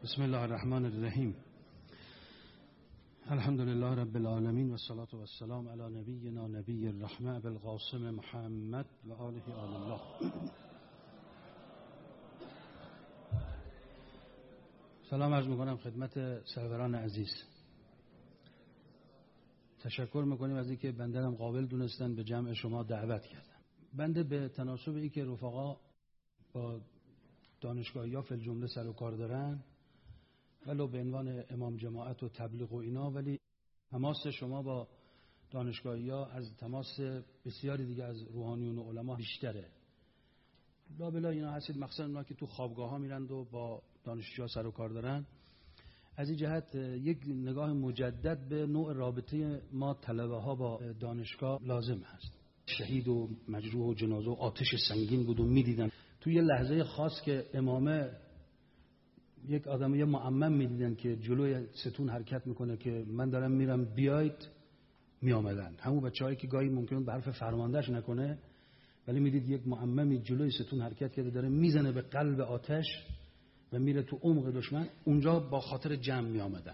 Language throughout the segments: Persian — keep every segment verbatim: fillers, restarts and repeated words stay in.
بسم الله الرحمن الرحیم. الحمد لله رب العالمین و الصلاة و السلام علی نبینا نبی الرحمة بالقاسم محمد و آله آل الله. سلام عرض میکنم خدمت سروران عزیز. تشکر میکنیم از اینکه بنده هم قابل دونستن به جمع شما دعوت کردن. بنده به تناسب ای که رفقا با دانشگاهی ها فی الجمله سر و کار دارن، ولو به عنوان امام جماعت و تبلیغ و اینا، ولی تماس شما با دانشگاهی ها از تماس بسیاری دیگه از روحانیون و علما بیشتره. لا بلا اینا هستید، مخصوصا اونا که تو خوابگاه ها میرند و با دانشجوها سر و کار دارن. از این جهت یک نگاه مجدد به نوع رابطه ما طلبه ها با دانشگاه لازم هست. شهید و مجروح و جنازه و آتش سنگین بود و میدیدن. تو یه لحظه خاص که امامه یک آدم یه معمم میدیدن که جلوی ستون حرکت میکنه که من دارم میرم بیاید، میامدن. همون بچه‌هایی که گاهی ممکنه به حرف فرماندهش نکنه، ولی میدید یک معممی جلوی ستون حرکت کرده داره میزنه به قلب آتش و میره تو عمق دشمن، اونجا با خاطر جمع میامدن.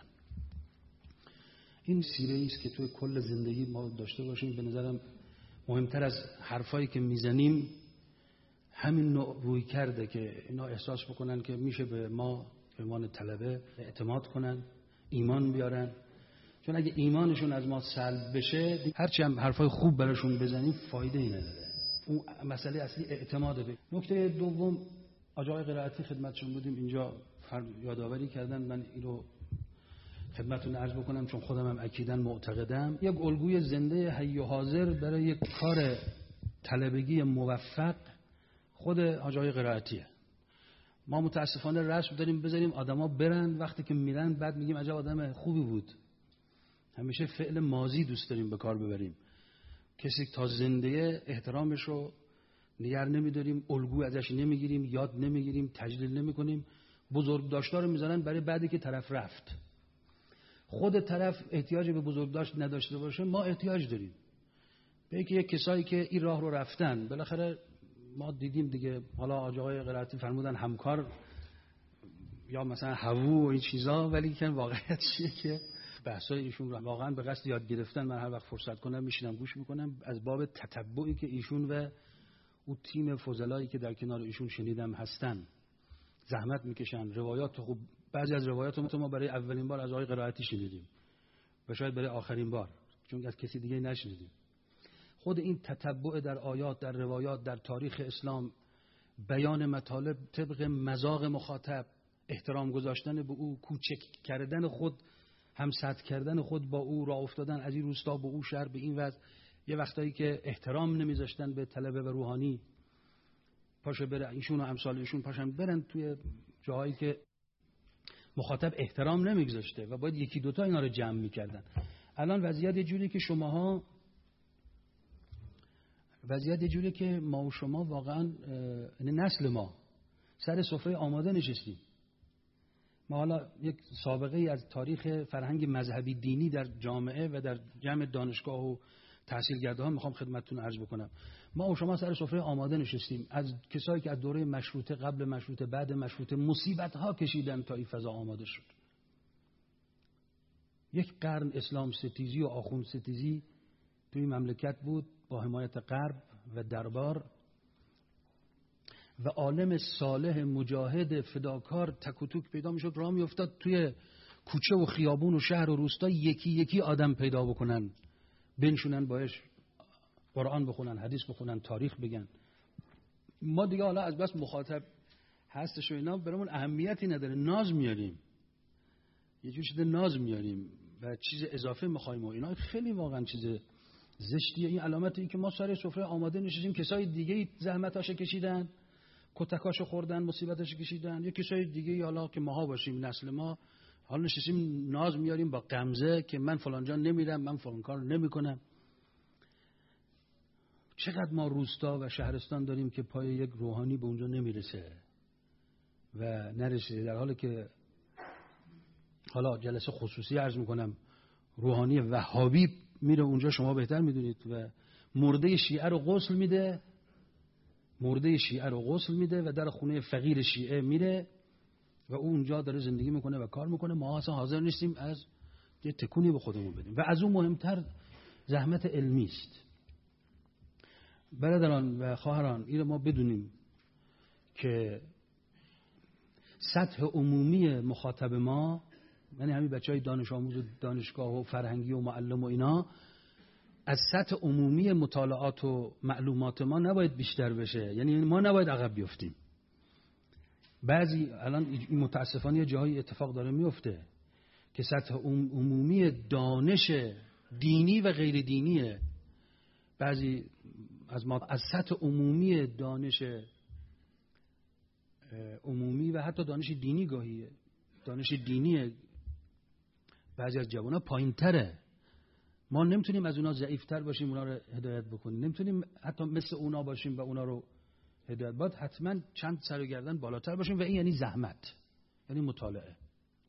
این سیره است که توی کل زندگی ما داشته باشیم. به نظرم مهمتر از حرفایی که میزنیم همین نوع روی کرده که اینا احساس بکنن که میشه به ما به عنوان طلبه اعتماد کنن، ایمان بیارن. چون اگه ایمانشون از ما سلب بشه، هرچی هم حرفای خوب براشون بزنیم فایده ای نداره. اون مسئله اصلی اعتماده. به نکته دوم، آقای قرائتی خدمتشون بودیم اینجا یادآوری کردن، من اینو خدمتتون عرض بکنم چون خودم هم اکیداً معتقدم. یک الگوی زنده حی و حاضر برای یک کار طلبگی موفق خود آقای قرائتیه. ما متاسفانه رسم داریم بذاریم آدما برن، وقتی که میرن بعد میگیم عجب آدم خوبی بود. همیشه فعل ماضی دوست داریم به کار ببریم. کسی تا زنده احترامش رو نگر نمیداریم، الگو ازش نمیگیریم، یاد نمیگیریم، تجلیل نمیکنیم. بزرگداشت‌ها رو میذارن برای بعدی که طرف رفت. خود طرف احتیاج به بزرگداشت نداشته باشه، ما احتیاج داریم به اینکه یک کسایی که این راه رو رفتن، بالاخره ما دیدیم دیگه. حالا آقای قرائتی فرمودن همکار یا مثلا هوو و این چیزا، ولی که واقعیت چیه که بحثای ایشون رو واقعا به قصد یاد گرفتن من هر وقت فرصت کنم میشینم گوش میکنم، از باب تتبعی که ایشون و اون تیم فضلایی که در کنار ایشون شنیدم هستن زحمت میکشن. روایات خوب، بعضی از روایات ما برای اولین بار از آقای قرائتی شنیدیم و شاید برای آخرین بار، چون از کسی دیگه نشنیدیم. خود این تتبع در آیات، در روایات، در تاریخ اسلام، بیان مطالب طبق مذاق مخاطب، احترام گذاشتن به او، کوچک کردن خود، همسط کردن خود با او، راه افتادن از این روستا به او شهر به این وضع. یه وقتایی که احترام نمیذاشتن به طلبه و روحانی، پاشه بره ایشون و امثال ایشون پاشن برن توی جاهایی که مخاطب احترام نمیگذاشته و باید یکی دوتا اینا رو جمع میکردن. الان وضعیت یه جوری که شماها وضعیت یه جوری که ما و شما واقعا نسل ما سر سفره آماده نشستیم. ما حالا یک سابقه ای از تاریخ فرهنگ مذهبی دینی در جامعه و در جمع دانشگاه و تحصیلگرده ها میخوام خدمتتون عرض بکنم. ما و شما سر سفره آماده نشستیم، از کسایی که از دوره مشروطه، قبل مشروطه، بعد مشروطه مصیبت ها کشیدن تا این فضا آماده شد. یک قرن اسلام ستیزی و آخوند ستیزی توی مملکت بود با حمایت غرب و دربار، و عالم صالح مجاهد فداکار تک و توک پیدا میشد، راه میافتاد توی کوچه و خیابون و شهر و روستا یکی یکی آدم پیدا بکنن، بنشونن باش قرآن بخونن، حدیث بخونن، تاریخ بگن. ما دیگه حالا از بس مخاطب هستش و اینا برامون اهمیتی نداره، ناز میاریم، یه جور شده ناز میاریم و چیز اضافه میخوایم و اینا. خیلی واقعا چیز زشتیه. این علامتی که ما سر سفره آماده نشستیم، کسای دیگه زحمتاشو کشیدن، کتکاشو خوردن، مصیبتاشو کشیدن، یا کسای دیگه حالا که ماها باشیم، نسل ما، حالا نشستیم ناز میاریم با غمزه که من فلان جا نمیرم، من فلان کار نمیکنم. چقدر ما روستا و شهرستان داریم که پای یک روحانی به اونجا نمیرسه و نرسه، در حالی که حالا جلسه خصوصی عرض میکنم روحانی وهابی میره اونجا، شما بهتر میدونید، و مرده شیعه رو غسل میده، مرده شیعه رو غسل میده و در خونه فقیر شیعه میره و او اونجا داره زندگی میکنه و کار میکنه. ما اصلا حاضر نیستیم از یه تکونی به خودمون بدیم و از اون مهمتر زحمت علمی است. برادران و خواهران، این ما بدونیم که سطح عمومی مخاطب ما، یعنی همین بچهای دانش آموز و دانشگاه و فرهنگی و معلم و اینا، از سطح عمومی مطالعات و معلومات ما نباید بیشتر بشه. یعنی ما نباید عقب بیفتیم. بعضی الان متاسفانه یه جایی اتفاق داره میفته که سطح عمومی دانش دینی و غیر دینی بعضی از ما از سطح عمومی دانش عمومی و حتی دانش دینی گاهی دانش دینی بعضی از جوان‌ها پایین‌تره. ما نمیتونیم از اونا ضعیف‌تر باشیم اونا رو هدایت بکنیم، نمیتونیم حتی مثل اونا باشیم و اونا رو هدایت. باید حتما چند سر و گردن بالاتر باشیم و این یعنی زحمت، یعنی مطالعه.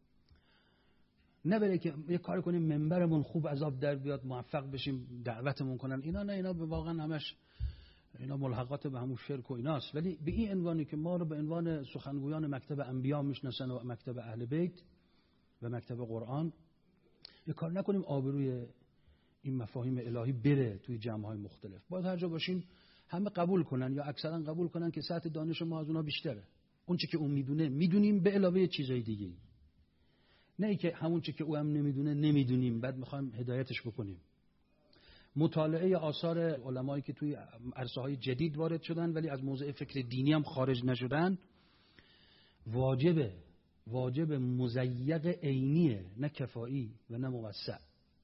نه برای که یه کار کنیم منبرمون خوب عذاب در بیاد موفق بشیم دعوتمون کنن اینا، نه اینا به واقعا همش اینا ملحقات به همون شرک و ایناست. ولی به این عنوانی که ما رو به عنوان سخنگویان مکتب انبیا میشناسن و مکتب اهل بیت و مکتب قرآن، یه کار نکنیم آبروی این مفاهیم الهی بره توی جمع‌های مختلف. باید هر جا باشیم همه قبول کنن یا اکثرا قبول کنن که سطح دانش ما از اونها بیشتره. اون چیزی که اون میدونه میدونیم به علاوه چیزای دیگه. نه ای که همون چیزی که او هم نمیدونه نمیدونیم بعد میخوایم هدایتش بکنیم. مطالعه آثار علمایی که توی عرصه‌های جدید وارد شدن ولی از موضع فکر دینی هم خارج نشدن واجبه. واجب مزیق عینیه، نه کفایی و نه موسع.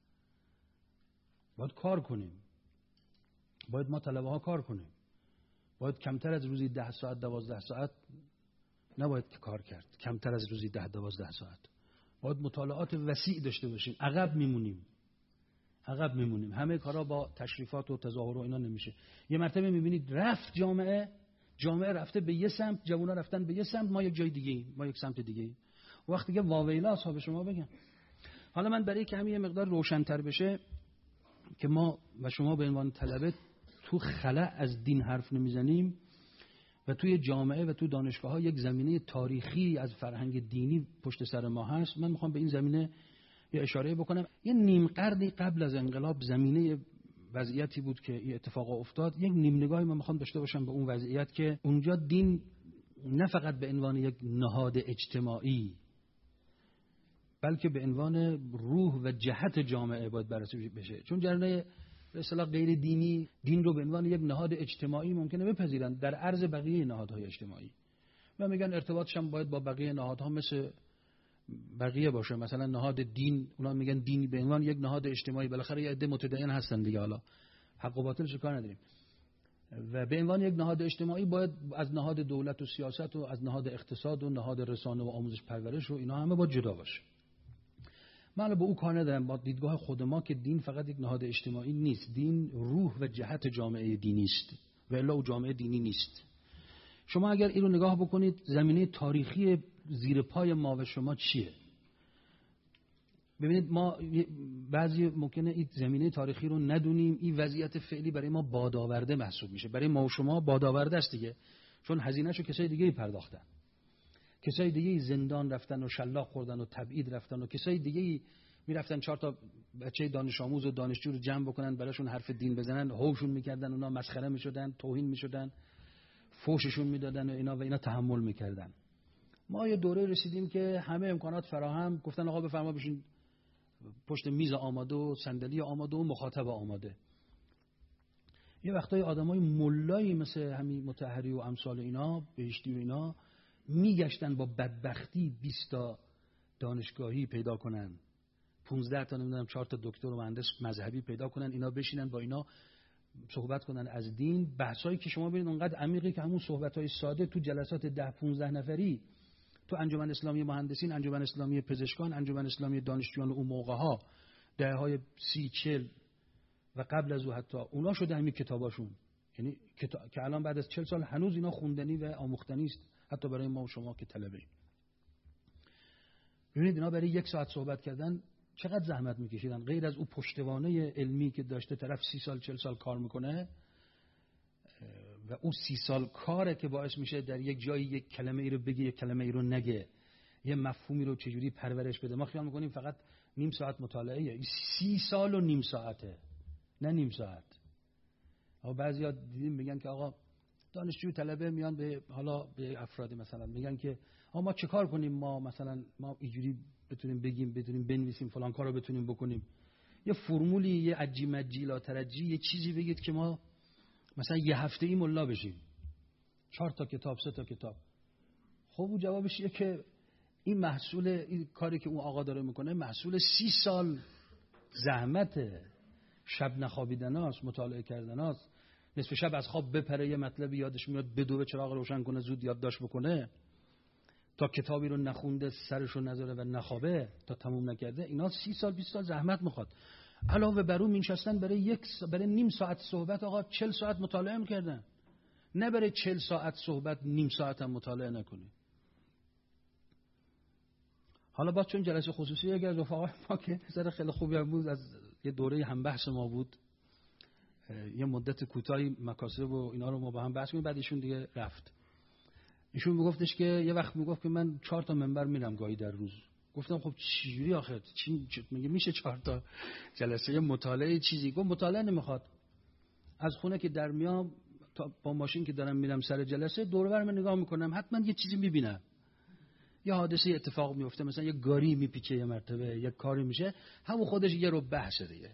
باید کار کنیم. باید ما طلبه ها کار کنیم. باید کمتر از روزی ده ساعت دوازده ساعت نباید کار کرد. کمتر از روزی ده دوازده ساعت. باید مطالعات وسیع داشته باشیم. عقب میمونیم. عقب میمونیم. همه کارا با تشریفات و تظاهر و اینا نمیشه. یه مرتبه میبینید رفت جامعه جامعه رفته به یه سمت، جوونا رفتن به یه سمت، ما یک جای دیگه ایم، ما یک سمت دیگه ایم. وقتی که واویلا اصحاب شما بگم. حالا من برای که همین یه مقدار روشن‌تر بشه که ما و شما به عنوان طلبه تو خلأ از دین حرف نمیزنیم و توی جامعه و تو دانشگاه‌ها یک زمینه تاریخی از فرهنگ دینی پشت سر ما هست، من میخوام به این زمینه یه اشاره بکنم. یه نیم قرنی قبل از انقلاب زمینه وضعیتی بود که این اتفاق افتاد. یک نیم نگاهی من میخوام داشته باشم به اون وضعیت که اونجا دین نه فقط به عنوان یک نهاد اجتماعی بلکه به عنوان روح و جهت جامعه باید بررسی بشه. چون جریان‌های به اصطلاح غیر دینی دین رو به عنوان یک نهاد اجتماعی ممکنه بپذیرند در عرض بقیه نهادهای اجتماعی و میگن ارتباطش هم باید با بقیه نهادها مثل بقیه باشه. مثلا نهاد دین، اونا میگن دین به عنوان یک نهاد اجتماعی، بالاخره یه عده متدین هستن دیگه، حالا حق و باطلش کار نداریم، و به عنوان یک نهاد اجتماعی باید از نهاد دولت و سیاست و از نهاد اقتصاد و نهاد رسانه و آموزش پرورش و اینا همه باید جدا باشه. من با او کار ندارم، با دیدگاه خود ما که دین فقط یک نهاد اجتماعی نیست، دین روح و جهت جامعه دینی است و الا او جامعه دینی نیست. شما اگر این رو نگاه بکنید زمینه تاریخی زیر پای ما و شما چیه؟ ببینید ما بعضی ممکنه این زمینه تاریخی رو ندونیم، این وضعیت فعلی برای ما بادآورده محسوب میشه، برای ما و شما بادآورده است دیگه، چون هزینه‌شو کسای دیگه پرداختن، کسای دیگه زندان رفتن و شلاق خوردن و تبعید رفتن و کسای دیگه میرفتن چهار تا بچه دانش آموز و دانشجو رو جمع بکنن براشون حرف دین بزنن، هوشون میکردن، اونا مسخره میشدن، توهین میشدن، فوششون میدادن و اینا و اینا تحمل میکردن. ما یه دوره رسیدیم که همه امکانات فراهم، گفتن آقا بفرما بشین پشت میز آماده و صندلی آماده و مخاطب آماده. یه وقتای آدمای ملایی مثل همین مطهری و امثال اینا، بهشتی و اینا میگشتن با بدبختی بیست تا دانشگاهی پیدا کنن، پانزده تا نمیدونم چهار تا دکتر و مهندس مذهبی پیدا کنن، اینا بشینن با اینا صحبت کنن از دین. بحثایی که شما ببینید اونقدر عمیقی که همون صحبت‌های ساده تو جلسات ده پانزده نفری تو انجمن اسلامی مهندسین، انجمن اسلامی پزشکان، انجمن اسلامی دانشجویان اون موقع‌ها دهه‌های سی چهل و قبل از او حتی اونا شده همین کتاباشون، یعنی کتاب که الان بعد از چهل سال هنوز اینا خوندنی و آموختنی است حتی برای ما و شما که طلبه ایم. ببینید اینا برای یک ساعت صحبت کردن چقدر زحمت میکشیدن، غیر از اون پشتوانه علمی که داشته طرف سی سال چهل سال کار میکنه و اون سی سال کاره که باعث میشه در یک جایی یک کلمه ای رو بگه یک کلمه ای رو نگه، یه مفهومی رو چجوری پرورش بده. ما خیال میکنیم فقط نیم ساعت مطالعه، سی سال و نیم ساعته، نه نیم ساعت. آقا بعضیا دیدیم میگن که آقا دانشجو طلبه میان به حالا به افرادی مثلا میگن که آقا ما چه کار کنیم، ما مثلا ما اینجوری بتونیم بگیم، بتونیم بنویسیم، فلان کارو بتونیم بکنیم. یه فرمولی، یه عجی مجی لا ترجی، یه چیزی بگید که ما مثلا یه هفته ای ملا بشیم، چهار تا کتاب، سه تا کتاب. خب اون جوابش اینه که این محصول این کاری که اون آقا داره میکنه محصول سی سال زحمته، شب نخوابیدناست، مطالعه کردناست، نصف شب از خواب بپره یه مطلب یادش میاد بدوه، چراغ روشن کنه، زود یادداشت بکنه، تا کتابی رو نخونده سرش رو نذاره و نخوابه تا تموم نکرده. اینا سی سال بیست سال زحمت میخواد. علاوه بر اون مینشستن برای یک برای نیم ساعت صحبت آقا چهل ساعت مطالعه میکردن. نه برای چهل ساعت صحبت نیم ساعت هم مطالعه نکنی. حالا با چون جلسه خصوصی یکی از رفقای ما که نظر خیلی خوبی هم بود، از یه دوره هم بحث ما بود، یه مدت کوتاهی مکاسب و اینا رو ما با هم بحث کردیم، بعد ایشون دیگه رفت. ایشون میگفتش که یه وقت میگفت که من چهار تا منبر میرم گاهی در روز. گفتم خب چجوری آخر چی میگه میشه چهار تا جلسه مطالعه چیزی؟ گفت مطالعه نمیخواد، از خونه که در میام تا با ماشین که دارم میرم سر جلسه دور و برم نگاه میکنم، حتما یه چیزی میبینم، یه حادثه اتفاق میفته، مثلا یه گاری میپیچه یه مرتبه، یه کاری میشه، همون خودش یه رو بحثه دیگه.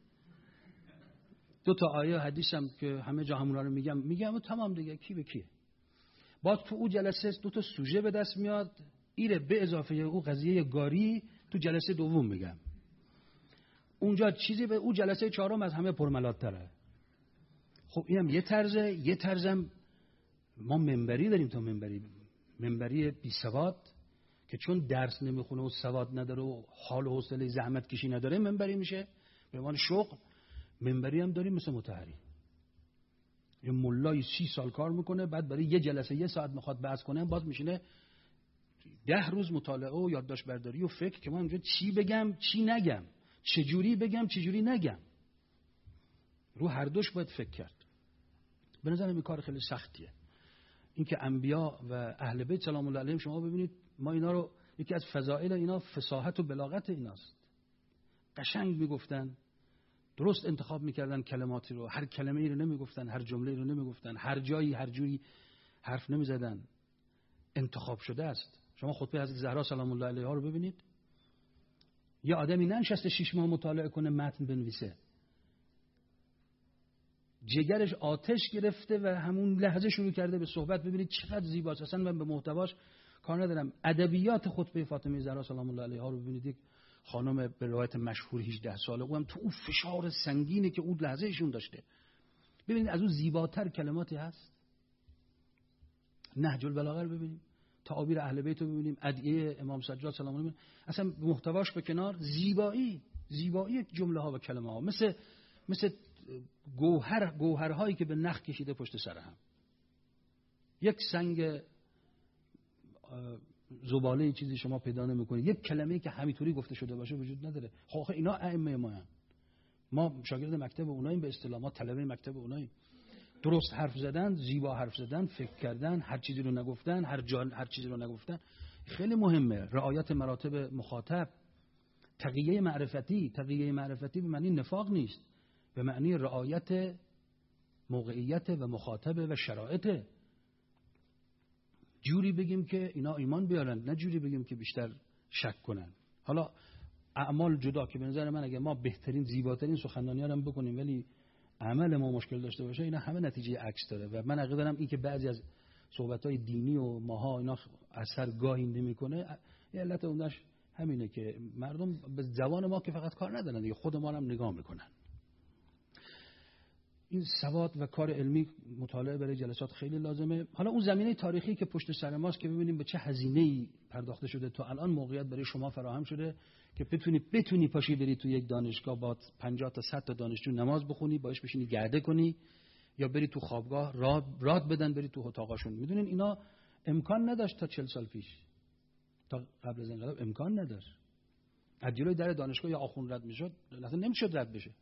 دو تا آیه حدیث هم که همه جا همونا رو میگم میگم و تمام دیگه، کی به کیه. باز تو اون جلسه دو تا سوژه به دست میاد، ایره به اضافه اون قضیه گاری تو جلسه دوم میگم. اونجا چیزی به اون جلسه چهارم از همه پرملات‌تره. خب اینم یه طرزه، یه طرزم ما منبری داریم، تا منبری منبری بی سواد که چون درس نمیخونه و سواد نداره و حال و حوصله زحمت کشی نداره منبری میشه به عنوان شغل. منبری هم داریم مثل مطهری، یه ملای سی سال کار میکنه، بعد برای یه جلسه یه ساعت میخواد بحث کنه، باز میشینه ده روز مطالعه و یادداشت برداری و فکر که من اونجا چی بگم چی نگم، چجوری بگم چجوری نگم. رو هر دوش باید فکر کرد. به نظرم این کار خیلی سختیه. این که انبیا و اهل بیت سلام الله علیهم، شما ببینید ما اینا رو، یکی از فضائل اینا فصاحت و بلاغت ایناست. قشنگ میگفتن، درست انتخاب میکردن کلماتی رو، هر کلمه ای رو نمیگفتن، هر جمله ای رو نمیگفتن، هر جایی هر جوری حرف نمیزدن، انتخاب شده است. شما خطبه حضرت زهرا سلام الله علیها رو ببینید، یه آدمی ننشسته شش ماه مطالعه کنه متن بنویسه، جگرش آتش گرفته و همون لحظه شروع کرده به صحبت. ببینید چقدر زیباست. اصلا من به محتواش کار ندارم. ادبیات خطبه فاطمه زهرا سلام الله علیها رو ببینید، یک خانم به روایت مشهور هجده ساله، اونم تو اون فشار سنگینی که اون لحظه ایشون داشته، ببینید از اون زیباتر کلماتی هست. نهج البلاغه رو ببینیم، تعابیر اهل بیت رو ببینیم، ادعیه امام سجاد سلام الله علیه، اصلا محتواش به کنار، زیبایی زیبایی جمله ها و کلمه ها، مثل مثل گوهر گوهرهایی که به نخ کشیده پشت سر هم. یک سنگ زباله چیزی شما پیدا نمی‌کنید، یک کلمه‌ای که همینطوری گفته شده باشه وجود نداره. خب اینا ائمه ما هستند، ما شاگرد مکتب اوناییم، به اصطلاح ما طلبه مکتب اوناییم. درست حرف زدن، زیبا حرف زدن، فکر کردن، هر چیزی رو نگفتن، هر جا هر چیزی رو نگفتن، خیلی مهمه. رعایت مراتب مخاطب، تقیه معرفتی. تقیه معرفتی به معنی نفاق نیست، به معنی رعایت موقعیت و مخاطب و شرایط. جوری بگیم که اینا ایمان بیارن، نه جوری بگیم که بیشتر شک کنن. حالا اعمال جدا، که به نظر من اگه ما بهترین زیباترین سخنرانی‌ها رو بکنیم ولی عمل ما مشکل داشته باشه، اینا همه نتیجه عکس داره. و من عقیده دارم این که بعضی از صحبت‌های دینی و ماها اینا اثر گاهی نمی‌کنه، یه علت اونش همینه که مردم به زبان ما که فقط کار ندارن دیگه، خود ما رو هم نگاه میکنن. این سواد و کار علمی، مطالعه برای جلسات خیلی لازمه. حالا اون زمینه تاریخی که پشت سر ماست که ببینیم به چه هزینه‌ای پرداخته شده تا الان موقعیت برای شما فراهم شده که بتونی بتونی پاشی بری تو یک دانشگاه با پنجاه تا صد تا دانشجو نماز بخونی، باش بشینی گرده کنی، یا بری تو خوابگاه راد راد بدن بری تو اتاقاشون. میدونین اینا امکان نداشت تا چهل سال پیش، تا قبل از انقلاب امکان نداشت. از جلوی در دانشگاه یا آخوند رد میشد، اصلا نمیشد رد بشه.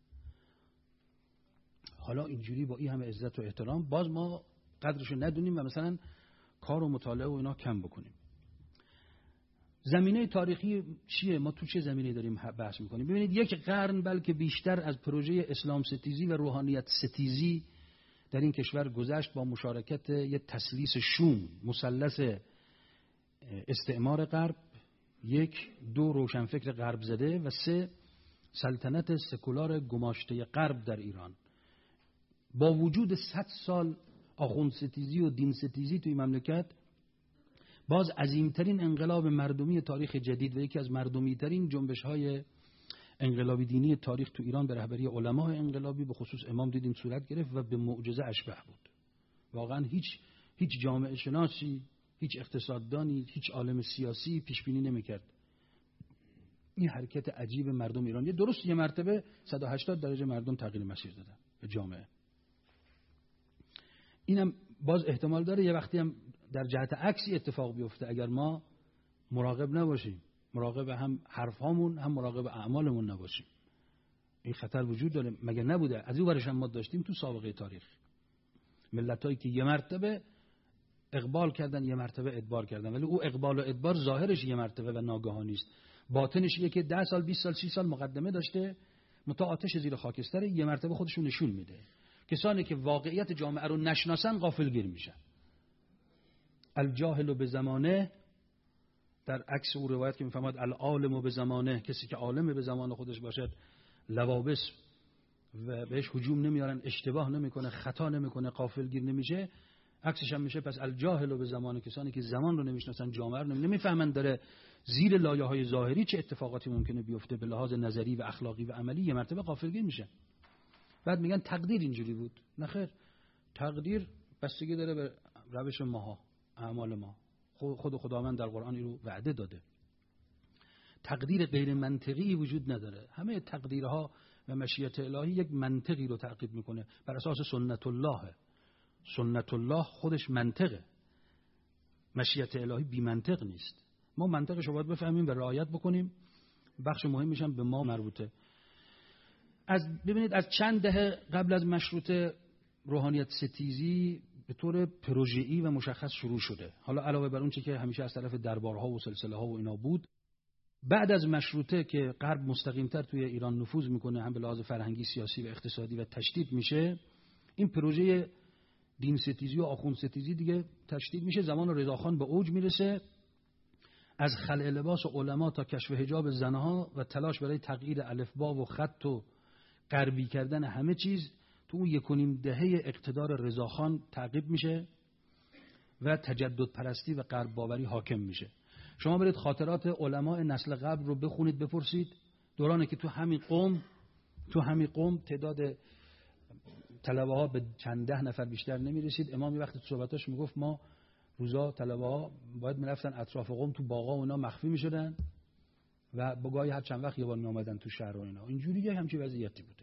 حالا اینجوری با این همه عزت و احترام باز ما قدرشو ندونیم و مثلا کار و مطالعه و اینا کم بکنیم. زمینه تاریخی چیه؟ ما تو چه زمینه داریم بحث میکنیم؟ ببینید یک قرن بلکه بیشتر از پروژه اسلام ستیزی و روحانیت ستیزی در این کشور گذشت با مشارکت یک تسلیس شوم، مثلث استعمار غرب، یک، دو روشنفکر غرب زده و سه سلطنت سکولار گماشته غرب در ایران. با وجود صد سال آخوند ستیزی و دین ستیزی توی مملکت، باز عظیمترین انقلاب مردمی تاریخ جدید و یکی از مردمی ترین جنبش های انقلابی دینی تاریخ تو ایران به رهبری علمای انقلابی به خصوص امام دیدیم صورت گرفت و به معجزه اشبه بود. واقعا هیچ هیچ جامعه شناسی، هیچ اقتصاددانی، هیچ عالم سیاسی پیش بینی نمی‌کرد این حرکت عجیب مردم ایران. یه درست یه مرتبه صد و هشتاد درجه مردم تغییر مسیر دادن به جامعه. اینم باز احتمال داره یه وقتی هم در جهت عکسی اتفاق بیفته اگر ما مراقب نباشیم، مراقب هم حرفامون هم مراقب اعمالمون نباشیم. این خطر وجود داره. مگه نبوده از اون ورش هم ما داشتیم تو سابقه تاریخ ملتایی که یه مرتبه اقبال کردن یه مرتبه ادبار کردن، ولی او اقبال و ادبار ظاهرش یه مرتبه و ناگهانی است، باطنش یه که ده سال بیست سال سی سال مقدمه داشته، متا آتش زیر خاکستر یه مرتبه خودشون نشون میده. کسانی که واقعیت جامعه رو نشناسن غافلگیر میشن. الجاهل به زمانه، در عکس او روایت که میفهمد العالم به زمانه، کسی که عالم به زمان خودش باشد لوابس و بهش هجوم نمیارن، اشتباه نمیکنه، خطا نمیکنه، غافلگیر نمیشه. عکسش هم میشه پس الجاهل به زمانه، کسانی که زمان رو نمیشناسن، جامعه رو نمیفهمن داره زیر لایه‌های ظاهری چه اتفاقاتی ممکنه بیفته به لحاظ نظری و اخلاقی و عملی، یه مرتبه غافلگیر میشه. بعد میگن تقدیر اینجوری بود. نه خیر، تقدیر بستگی داره به روش ماها، اعمال ما. خود خداوند در قرآن این رو وعده داده. تقدیر غیر منطقی وجود نداره. همه تقدیرها و مشیت الهی یک منطقی رو تعقیب میکنه بر اساس سنت الله. سنت الله خودش منطقه. مشیت الهی بی منطق نیست. ما منطقش رو باید بفهمیم و رعایت بکنیم. بخش مهمیش هم به ما مربوطه. از ببینید از چند دهه قبل از مشروطه روحانیت ستیزی به طور پروژه‌ای و مشخص شروع شده. حالا علاوه بر اون چیزی که همیشه از طرف دربارها و سلسله‌ها و اینا بود، بعد از مشروطه که غرب مستقیم‌تر توی ایران نفوذ میکنه، هم به لحاظ فرهنگی، سیاسی و اقتصادی و تشدید میشه، این پروژه دین ستیزی و آخوند ستیزی دیگه تشدید میشه. زمان رضاخان به اوج میرسه. از خلع لباس علما تا کشف حجاب زنها و تلاش برای تغییر الفبا و خط و غربی کردن همه چیز تو اون یک و نیم دهه اقتدار رضاخان تعقیب میشه و تجدد پرستی و غرب باوری حاکم میشه. شما برید خاطرات علماء نسل قبل رو بخونید، بپرسید، دورانی که تو همین قوم تو همین قوم تعداد طلبه ها به چند ده نفر بیشتر نمی رسید. امام یه وقت تو صحبتاش میگفت ما روزا طلبه ها باید میرفتن اطراف قوم تو باغا و اینا مخفی میشدن و با گاهی هر چند وقت یه بار می اومدن تو شهر و اینا. اینجوری یه همچین وضعیتی بوده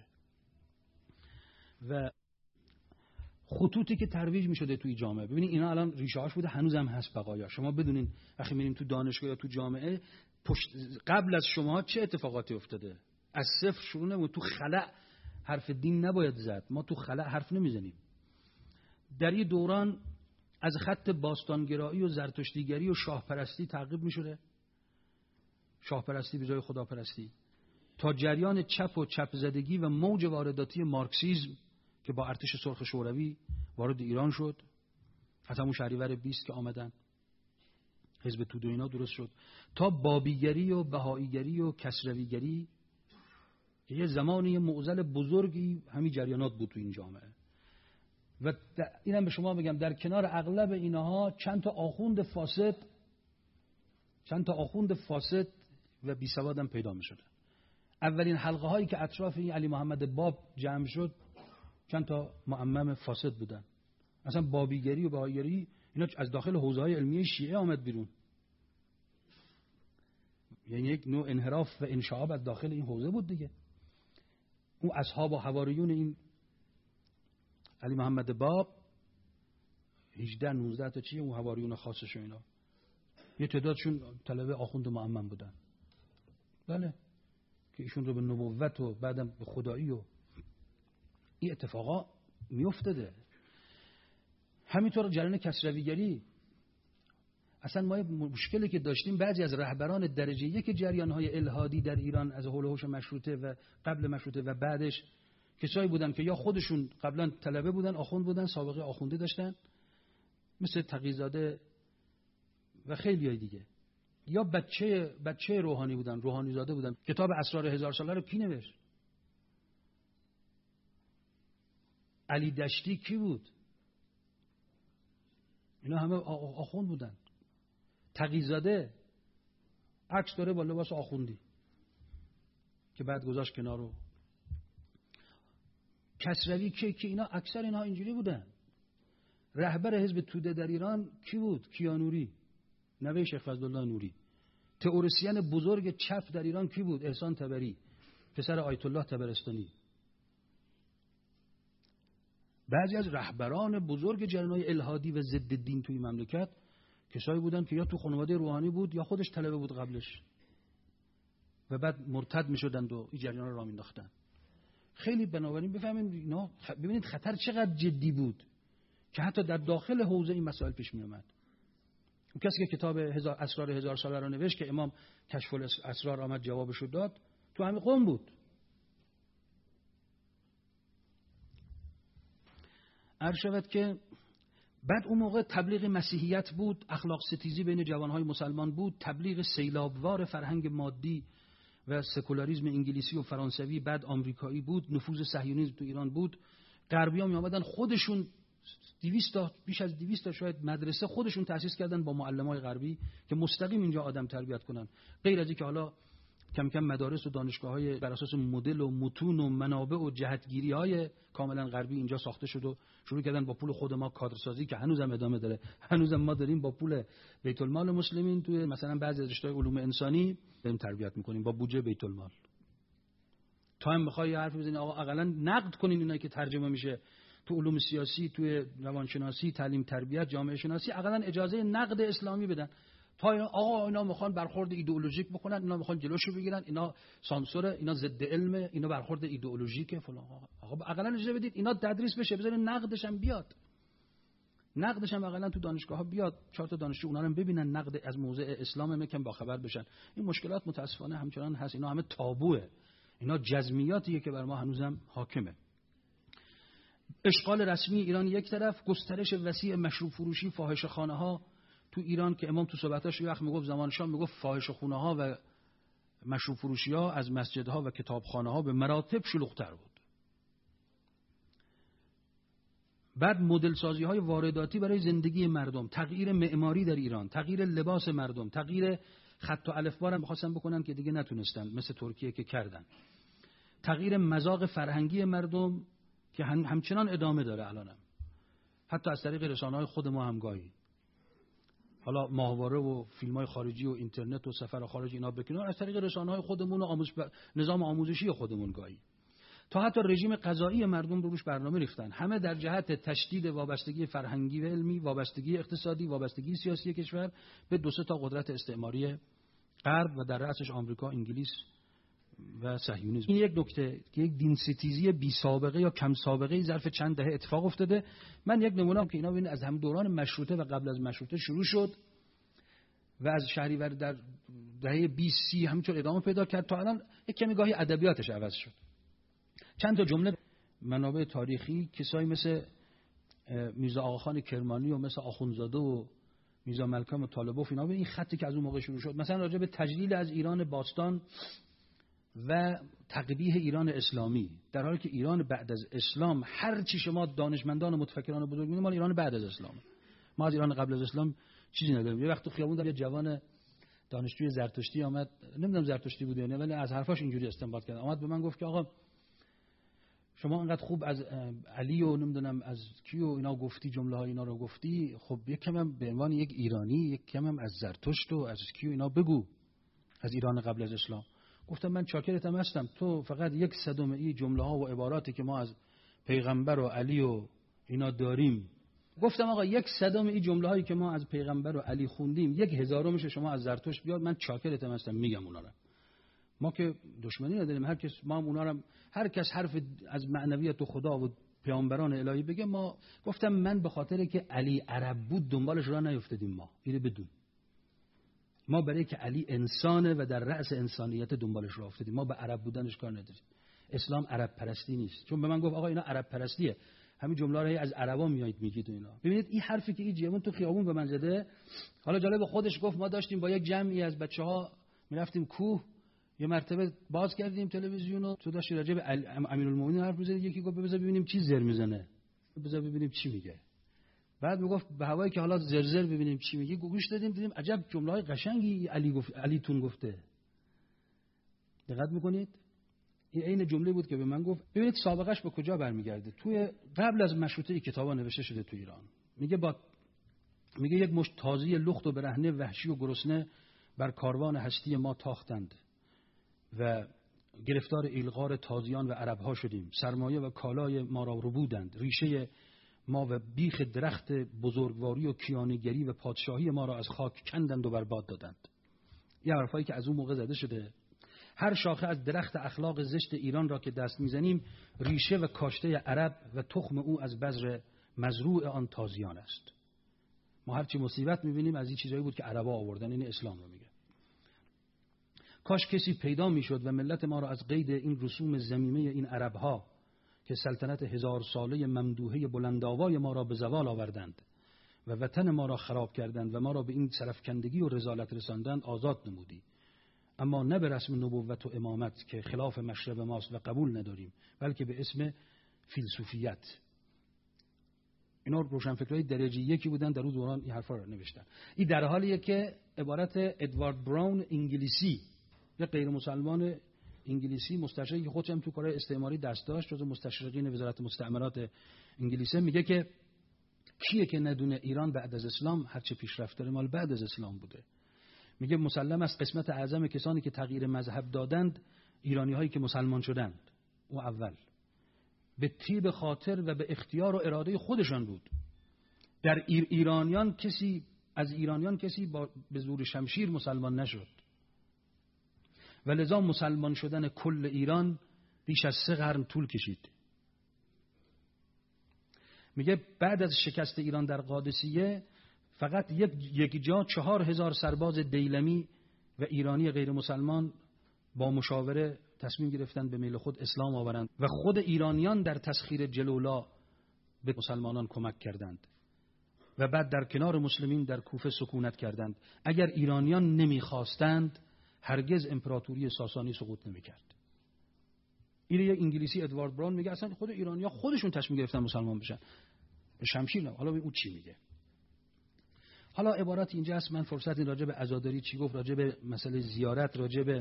و خطوطی که ترویج میشده توی جامعه. ببینید اینا الان ریشه هاش بوده، هنوزم هست بقایا. شما بدونین وقتی میریم تو دانشگاه یا تو جامعه، پشت قبل از شما چه اتفاقاتی افتاده. از صفر شروع نمون. تو خلأ حرف دین نباید زد. ما تو خلأ حرف نمیزنیم. در این دوران از خط باستانگرایی و زرتشتیگری و شاهپرستی تعقیب میشده، شاهپرستی به جای خداپرستی، تا جریان چپ و چپ زدگی و موج وارداتی مارکسیسم که با ارتش سرخ شوروی وارد ایران شد. از همون شهریور بیست که آمدن حزب توده و اینا درست شد، تا بابیگری و بهاییگری و کسرویگری که یه زمانی معضل بزرگی همین جریانات بود تو این جامعه. و اینم به شما بگم در کنار اغلب اینها چند تا آخوند فاسد چند تا آخوند فاسد و بی سواد هم پیدا می شدن. اولین حلقه هایی که اطراف این علی محمد باب جمع شد چند تا معمم فاسد بودن. اصلا بابیگری و بهاییگری اینا از داخل حوزه‌های علمیه شیعه آمد بیرون. یعنی یک نوع انحراف و انشعاب از داخل این حوزه بود دیگه. اون اصحاب و حواریون این علی محمد باب هجده نوزده تا چیه، اون حواریون خاصش و اینا یه تعدادشون طلبه آخوند معمم بودن. بله که ایشون رو به نبوت و بعدم به خدایی و این اتفاقا میافتاده. همینطور جریان کسرویگری اصلا ما مشکلی که داشتیم بعضی از رهبران درجه یک جریان‌های الحادی در ایران از حول و حوش مشروطه و قبل مشروطه و بعدش کسایی بودن که یا خودشون قبلا طلبه بودن، آخوند بودن، سابقه آخوندی داشتن، مثل تقی‌زاده و خیلیای دیگه، یا بچه بچه روحانی بودن، روحانی زاده بودن. کتاب اسرار هزار ساله رو کی نوشت؟ علی دشتی کی بود؟ اینا همه آخوند بودن. تقی‌زاده عکس داره با لباس آخوندی که بعد گذاشت کنارو. کسروی که که اینا اکثر اینها اینجوری بودن. رهبر حزب توده در ایران کی بود؟ کیانوری، نوه شیخ فضلالله نوری. تئوریسین بزرگ چپ در ایران کی بود؟ احسان طبری، پسر آیت الله طبرستانی. بعضی از رهبران بزرگ جریان‌های الحادی و ضد دین توی مملکت کسایی بودن که یا تو خانواده روحانی بود یا خودش طلبه بود قبلش و بعد مرتد می‌شدند و این جریان رو راه می‌انداختن. خیلی بنابراین بفهمید اینا، ببینید خطر چقدر جدی بود که حتی در داخل حوزه این مسائل پیش می اومد. اون کسی که کتاب هزار اسرار هزار ساله رو نوشت که امام کشف الاسرار آمد جوابش رو داد، تو همین قم بود. عرض شود که بعد اون موقع تبلیغ مسیحیت بود، اخلاق ستیزی بین جوانهای مسلمان بود، تبلیغ سیلابوار فرهنگ مادی و سکولاریسم انگلیسی و فرانسوی بعد آمریکایی بود، نفوذ صهیونیسم تو ایران بود. غربی‌ها می آمدن خودشون دویست تا بیش از دویست تا شاید مدرسه خودشون تأسیس کردن با معلمای غربی که مستقیم اینجا آدم تربیت کنن، غیر از اینکه حالا کم کم مدارس و دانشگاه‌های بر اساس مدل و متون و منابع و جهتگیری‌های کاملا غربی اینجا ساخته شد و شروع کردن با پول خود ما کادرسازی که هنوزم ادامه داره. هنوزم ما داریم با پول بیت المال مسلمین توی مثلا بعضی از رشته‌های علوم انسانی داریم تربیت می‌کنیم با بودجه بیت المال. تا هم می‌خوای حرف بزنی آقا حداقل نقد کنین اینایی که ترجمه میشه تو علوم سیاسی، توی روانشناسی، تعلیم تربیت، جامعه شناسی، حداقل اجازه نقد اسلامی بدن. تا اینا آقا اینا میخوان برخورد ایدئولوژیک بکنن، اینا میخوان جلوشو بگیرن، اینا سانسوره، اینا ضد علمه، اینا برخورد ایدئولوژیکه فلان. آقا حداقل اجازه بدید اینا تدریس بشه، بذارین نقدش هم بیاد. نقدش هم حداقل تو دانشگاه‌ها بیاد، چهار تا دانشجو اونا رو ببینن، نقد از موضع اسلام میکن با خبر بشن. این مشکلات متاسفانه همچنان هست، اینا همه تابوئه. اینا جزمیاتیه که بر ما هنوزم حاکمه. اشغال رسمی ایران یک طرف، گسترش وسیع مشروب فروشی، فاحشه‌خانه‌ها تو ایران که امام تو صحبتاش یه وقت میگفت زمان شاه میگفت فاحشه‌خونه‌ها و مشروب فروشی‌ها از مسجدها و کتابخانه‌ها به مراتب شلوغ‌تر بود. بعد مدل سازی‌های وارداتی برای زندگی مردم، تغییر معماری در ایران، تغییر لباس مردم، تغییر خط و الفبا رو می‌خواستن بکنن که دیگه نتونستن، مثل ترکیه که کردن. تغییر مذاق فرهنگی مردم که همچنان ادامه داره الانم، حتی از طریق رسانه‌های خود ما هم گاهی، حالا ماهواره و فیلم‌های خارجی و اینترنت و سفر خارج اینا بکنار، از طریق رسانه‌های خودمون و آموز ب... نظام آموزشی خودمون گاهی، تا حتی رژیم غذایی مردم رو روش برنامه ریختن، همه در جهت تشدید وابستگی فرهنگی و علمی، وابستگی اقتصادی، وابستگی سیاسی کشور به دو سه تا قدرت استعماری غرب و در رأسش آمریکا، انگلیس و صهیونیسم. این یک نکته که یک دین ستیزی بی سابقه یا کم سابقه ظرف چند دهه اتفاق افتاده. من یک نمونه‌ام که اینا ببینید از هم دوران مشروطه و قبل از مشروطه شروع شد و از شهریور در دهه بیست سی همینطور ادامه پیدا کرد تا الان یک کمی گاهی ادبیاتش عوض شد. چند تا جمله منابع تاریخی کسایی مثل میرزا آقاخان کرمانی و مثل آخوندزاده و میرزا ملکم طالبوف اینا به این خطی که از اون موقع شروع شد، مثلا راجع به تجلیل از ایران باستان و تقبیح ایران اسلامی، در حالی که ایران بعد از اسلام هر چی شما دانشمندان و متفکران بزرگ می‌بینید مال ایران بعد از اسلام، ما از ایران قبل از اسلام چیزی نداریم. یه وقت تو خیابون یه جوان دانشجوی زرتشتی آمد، نمیدونم زرتشتی بود یا نه، ولی از حرفاش اینجوری استنباط کرد، آمد به من گفت که آقا شما انقدر خوب از علی و نمیدونم از کیو اینا گفتی، جمله های اینا رو گفتی، خب یک کم هم به عنوان یک ایرانی یک کم هم از زرتشت و از کیو اینا بگو، از ایران قبل از اسلام. گفتم من چاکرتم هستم، تو فقط یک صدم این جمله ها و عباراتی که ما از پیغمبر و علی و اینا داریم، گفتم آقا یک صدم این جمله هایی که ما از پیغمبر و علی خوندیم یک هزارمش شما از زرتشت بیاد، من چاکرتم هستم میگم اونا رو. ما که دشمنی نداریم، هر کس ما اونا رو هر کس حرف از معنویت و خدا و پیامبران الهی بگه ما. گفتم من به خاطر که علی عرب بود دنبالش راه نیافتادیم، ما اینو بدون ما برای که علی انسانه و در رأس انسانیت دنبالش راه افتادیم، ما به عرب بودنش کار نداریم. اسلام عرب پرستی نیست. چون به من گفت آقا اینا عرب پرستیه، همین جمله رو از عربا میایید میگید و اینا. ببینید این حرفی که این جوون تو خیابون به من زده، حالا جالب خودش گفت ما داشتیم با یک جمعی از بچه‌ها میرفتیم کوه، یه مرتبه باز کردیم تلویزیونو، تو داشتی راجع به امیرالمومنین حرف می‌زدی، یکی گفت بذار ببینیم چی زر میزنه، بذار ببینیم چی میگه. بعد میگفت به هوایی که حالا زرزر ببینیم چی میگه، گوش دادیم دیدیم عجب جمله‌های قشنگی علی گفت، علی تون گفته. دقت میکنید؟ این عین جمله بود که به من گفت. ببینید سابقش به کجا برمیگرده. توی قبل از مشروطه کتابا نوشته شده تو ایران. میگه با میگه یک مشت تازی لخت و برهنه، وحشی و گرسنه بر کاروان هستی ما تاختند و گرفتار ایلغار تازیان و عربها شدیم. سرمایه و کالای ما را ربودند. ریشه ما و بیخ درخت بزرگواری و کیانیگری و پادشاهی ما را از خاک کندند و برباد دادند. یه حرفایی که از اون موقع زده شده. هر شاخه از درخت اخلاق زشت ایران را که دست میزنیم، ریشه و کاشته عرب و تخم او از بذر مزروع آن تازیان است. ما هرچی مصیبت میبینیم از این چیزایی بود که عربا آوردن. این اسلام رو میگه. کاش کسی پیدا میشد و ملت ما را از قید این رسوم ذمیمه این عربها که سلطنت هزار ساله ممدوحه بلندآوای ما را به زوال آوردند و وطن ما را خراب کردند و ما را به این سرفکندگی و رذالت رساندند آزاد نمودی. اما نه به رسم نبوت و امامت که خلاف مشرب ماست و قبول نداریم، بلکه به اسم فیلسوفیت. اینا روشنفکرای درجه یکی بودن، در اون دوران این حرفا رو نوشتن. این در حالیه که عبارت ادوارد براون انگلیسی، یه غیر مسلمان انگلیسی، مستشرقی که خودش هم تو کارهای استعماری دست داشت، جزو مستشرقین وزارت مستعمرات انگلیسه، میگه که کیه که ندونه ایران بعد از اسلام هرچه پیشرفت داره مال بعد از اسلام بوده. میگه مسلم است قسمت اعظم کسانی که تغییر مذهب دادند ایرانی هایی که مسلمان شدند. او اول به طیب خاطر و به اختیار و اراده خودشان بود. در ایر ایرانیان کسی از ایرانیان کسی با به زور شمشیر مسلمان نشد و لذا مسلمان شدن کل ایران بیش از سه قرن طول کشید. میگه بعد از شکست ایران در قادسیه فقط یک یک جا چهار هزار سرباز دیلمی و ایرانی غیر مسلمان با مشاوره تصمیم گرفتن به میل خود اسلام آورند و خود ایرانیان در تسخیر جلولا به مسلمانان کمک کردند و بعد در کنار مسلمین در کوفه سکونت کردند. اگر ایرانیان نمیخواستند هرگز امپراتوری ساسانی سقوط نمیکرد. این یه انگلیسی ادوارد براون میگه اصلا خود ایرانی‌ها خودشون تصمیم گرفتن مسلمان بشن، به شمشیر نه. حالا اون چی میگه؟ حالا عبارت اینجا هست، من فرصت این راجع به عزاداری چی گفت، راجع به مسئله زیارت، راجع به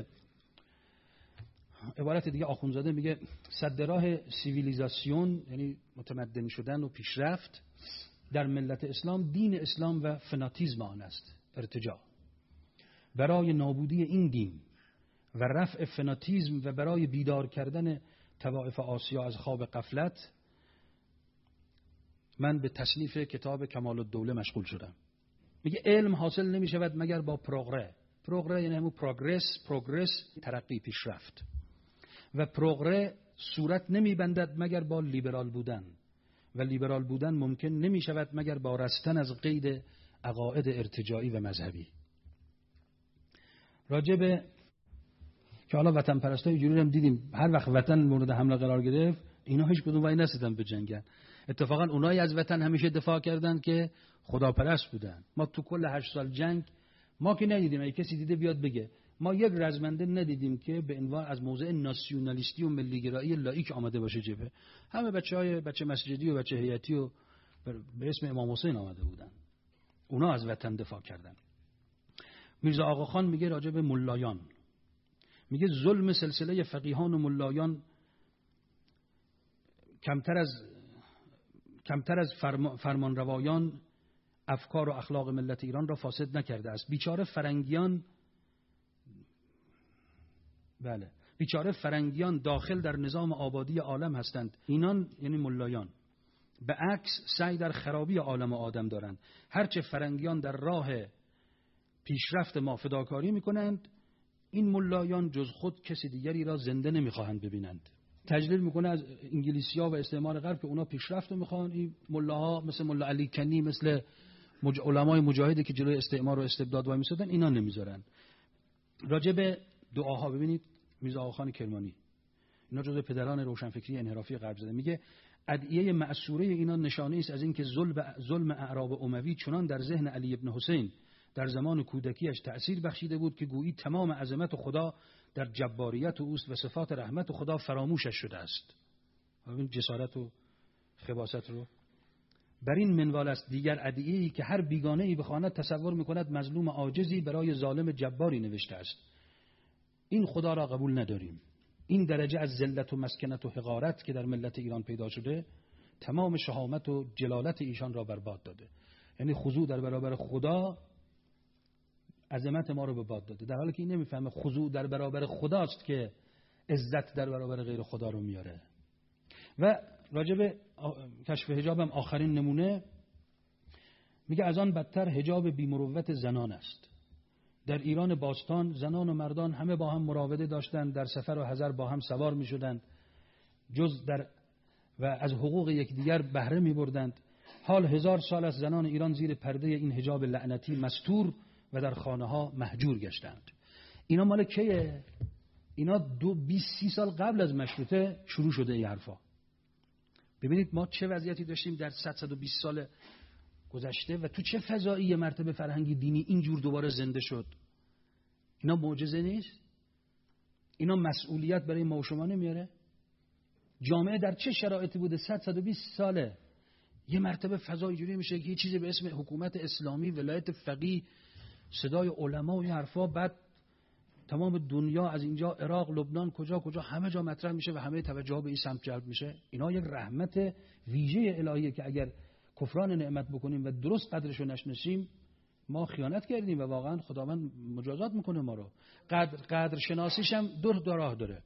عبارت دیگه آخوندزاده میگه سد راه سیویلیزاسیون، یعنی متمدن شدن و پیشرفت در ملت اسلام، دین اسلام و فناتیزم آن است، ارتجاع. برای نابودی این دین و رفع فناتیزم و برای بیدار کردن طوائف آسیا از خواب غفلت من به تصنیف کتاب کمال الدوله مشغول شدم. میگه علم حاصل نمی شود مگر با پروگره. پروگره یعنی همون پروگرس، پروگرس ترقی، پیشرفت. و پروگره صورت نمی بندد مگر با لیبرال بودن و لیبرال بودن ممکن نمی شود مگر با رستن از قید عقاید ارتجاعی و مذهبی. راجب که حالا وطن پرستای جوری هم دیدیم هر وقت وطن مورد حمله قرار گرفت اینا هیچ کدوم وای نسیدن به جنگن. اتفاقا اونایی از وطن همیشه دفاع کردند که خداپرست بودن. ما تو کل هشت سال جنگ ما که ندیدیم، اگه کسی دیده بیاد بگه، ما یک رزمنده ندیدیم که به عنوان از موضع ناسیونالیستی و ملیگرایی لایک آمده باشه جبهه. همه بچهای بچه مسجدی و بچه هیئتی و به اسم امام حسین آمده بودن. اونا از وطن دفاع کردن. میرزا آقاخان میگه راجع به ملایان، میگه ظلم سلسله فقیهان و ملایان کمتر از کمتر از فرمان روایان افکار و اخلاق ملت ایران را فاسد نکرده است. بیچاره فرنگیان بله بیچاره فرنگیان داخل در نظام آبادی عالم هستند. اینان یعنی ملایان به عکس سعی در خرابی عالم و آدم دارند. هرچه فرنگیان در راه پیشرفت ما فداکاری میکنند، این ملایان جز خود کسی دیگری را زنده نمیخواهند ببینند. تجلیل میکنه از انگلیسی‌ها و استعمار غرب که اونا پیشرفت رو میخوان. این ملاها مثل ملا علی کنی، مثل مج... علمای مجاهدی که جلوی استعمار و استبداد وای میسادن اینا نمیذارن. راجع به دعاها ببینید میرزا آقاخان کرمانی، اینا جزو پدران روشنفکری انحرافی غرب زده، میگه ادعیه مأثوره اینا نشانه است از اینکه ظلم ظلم اعراب اموی چنان در ذهن علی ابن حسین در زمان کودکیش تأثیر بخشیده بود که گویی تمام عظمت خدا در جباریت و اوست و صفات رحمت خدا فراموشش شده است. ببین جسارت و خباثت رو. بر این منوال است دیگر ادعیه‌ای که هر بیگانه‌ای بخواند تصور می‌کند مظلوم عاجزی برای ظالم جباری نوشته است. این خدا را قبول نداریم. این درجه از ذلت و مسکنت و حقارت که در ملت ایران پیدا شده تمام شهامت و جلالت ایشان را برباد داده. یعنی خضوع در برابر خدا عظمت ما رو به باد داده، در حالی که این نمیفهمه خضوع در برابر خداست که عزت در برابر غیر خدا رو میاره. و راجب کشف حجاب هم آخرین نمونه میگه از آن بدتر حجاب بی‌مروت زنان است. در ایران باستان زنان و مردان همه با هم مراوده داشتند، در سفر و حضر با هم سوار میشدند، جز در و از حقوق یکدیگر بهره میبردند. حال هزار سال است زنان ایران زیر پرده این حجاب لعنتی مستور و در خانه ها مهجور گشتند. اینا مال کیه؟ اینا دو بیست سی سال قبل از مشروطه شروع شده این حرفا. ببینید ما چه وضعیتی داشتیم در صد صد و بیست سال گذشته و تو چه فضایی مرتبه فرهنگی دینی اینجور دوباره زنده شد. اینا معجزه نیست؟ اینا مسئولیت برای ما و شما نمیاره؟ جامعه در چه شرایطی بوده صد صد و بیست ساله یه مرتبه فضا اینجوری میشه که یه چیزی به اسم حکومت اسلامی، ولایت فقیه، صدای علما و این حرفا، بعد تمام دنیا از اینجا عراق، لبنان، کجا کجا همه جا مطرح میشه و همه توجه به این سمت جلب میشه. اینا یک رحمت ویژه الهیه که اگر کفران نعمت بکنیم و درست قدرشو نشناسیم ما خیانت کردیم و واقعا خداوند مجازات میکنه ما رو. قدر قدر شناسیش هم دو تا راه داره.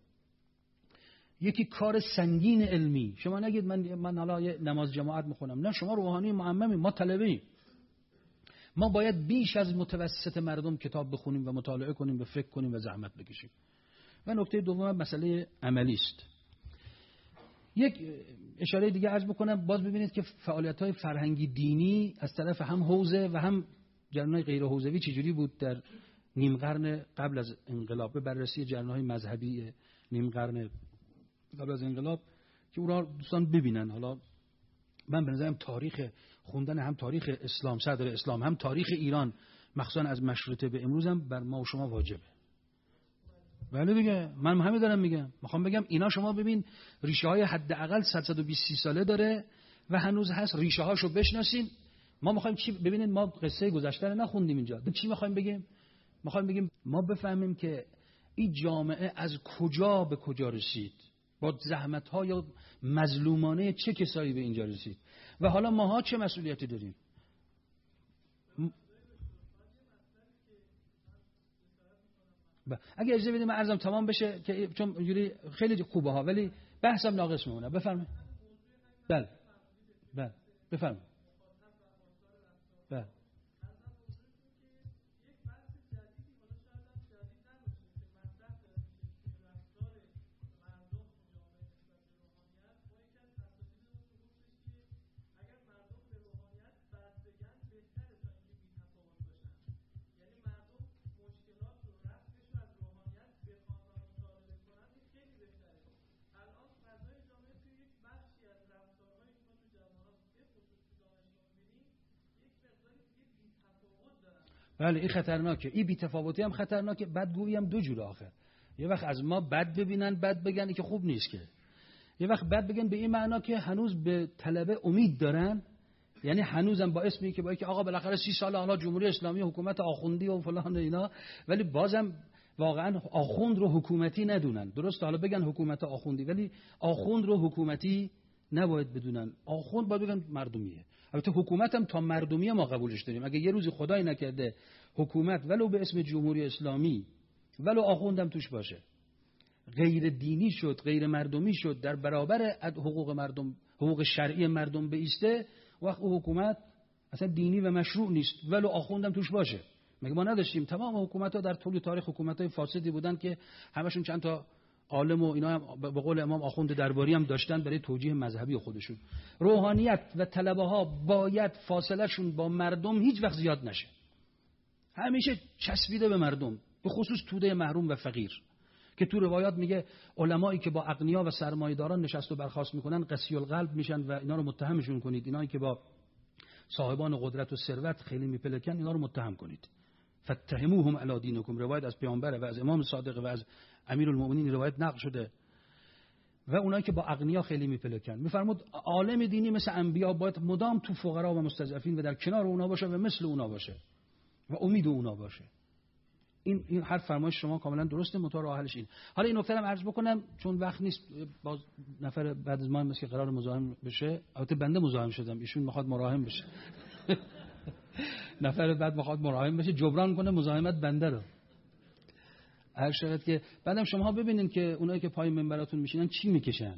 یکی کار سنگین علمی. شما نگید من من حالا نماز جماعت میخونم، نه، شما روحانی معممی، ما طلبه‌ایم. ما باید بیش از متوسط مردم کتاب بخونیم و مطالعه کنیم و فکر کنیم و زحمت بکشیم. و نکته دوم مسئله عملی است. یک اشاره دیگه عرض بکنم، باز ببینید که فعالیت‌های فرهنگی دینی از طرف هم حوزه و هم جریان‌های غیر حوزوی چجوری بود در نیم قرن قبل از انقلاب. به بررسی جریان‌های مذهبی نیم قرن قبل از انقلاب که اونها دوستان ببینن. حالا من به نظرم تاریخ خوندن هم تاریخ اسلام، صدر اسلام، هم تاریخ ایران مخصوصا از مشروطه به امروز هم بر ما و شما واجبه. بله دیگه، من همین دارم میگم. میخوام بگم اینا شما ببین ریشه های حداقل صد صد و بیست ساله داره و هنوز هست. ریشه هاشو بشناسین. ما میخوایم چی ببینید، ما قصه گذشته رو نخوندیم اینجا. چی میخوایم بگیم؟ میخوایم بگیم ما بفهمیم که این جامعه از کجا به کجا رسید، با زحمت‌ها یا مظلومانه چه کسایی به اینجا رسید و حالا ماها چه مسئولیتی داریم. اگه اجازه بدید من عرضم تمام بشه که چون اینجوری خیلی خوبه ها ولی بحثم ناقص میمونه. بفرمایید. بله بله بفرمایید. بله بله این خطرناکه. این بی‌تفاوتی هم خطرناکه. بدگویی هم دو جوره آخه. یه وقت از ما بد ببینن، بد بگن که خوب نیست که. یه وقت بد بگن به این معنا که هنوز به طلبه امید دارن، یعنی هنوزم با اسمی که با که آقا بالاخره سی سال حالا جمهوری اسلامی حکومت آخوندی و فلان اینا، ولی بازم واقعا آخوند رو حکومتی ندونن. درست حالا بگن حکومت آخوندی ولی آخوند رو حکومتی نباید بدونن. آخوند باید بگن مردمیه. البته حکومت هم تا مردمی ما قبولش داریم. اگه یه روزی خدای نکرده حکومت ولو به اسم جمهوری اسلامی ولو آخوندم توش باشه غیر دینی شد، غیر مردمی شد، در برابر حقوق مردم، حقوق شرعی مردم بایسته، وقت حکومت اصلا دینی و مشروع نیست ولو آخوندم توش باشه. مگه ما نداشتیم تمام حکومت‌ها در طول تاریخ حکومت‌های فاسدی بودن که همشون چند تا عالم و اینا هم به قول امام آخوند درباری هم داشتن برای توجیه مذهبی خودشون. روحانیت و طلبه ها باید فاصله شون با مردم هیچ وقت زیاد نشه. همیشه چسبیده به مردم، به خصوص توده محروم و فقیر، که تو روایات میگه علمایی که با اغنیا و سرمایه‌داران نشست و برخاست میکنن قسی القلب میشن و اینا رو متهمشون کنید. اینایی که با صاحبان قدرت و ثروت خیلی میپلکن اینا رو متهم کنید. فتهموهم علی دینکم، روایت از پیامبر و از امام صادق و از امیرالمومنین روایت نقل شده. و اونایی که با اغنیا خیلی میپلکن، میفرمود عالم دینی مثل انبیا باید مدام تو فقرا و مستضعفین و در کنار اونا باشه و مثل اونا باشه و امید اونا باشه. این این هر فرمایش شما کاملا درسته، متأ راه حلش این. حالا این نکته رو عرض بکنم چون وقت نیست، باز نفر بعد از ما مثل قرار مزاحم بشه. البته بنده مزاحم شدم، ایشون میخواد مراهم بشه. نفر بعد میخواد مراهم بشه، جبران کنه مزاحمت بنده رو. هر شرط که بعدم شما ببینین که اونایی که پای منبراتون میشینن چی میکشن.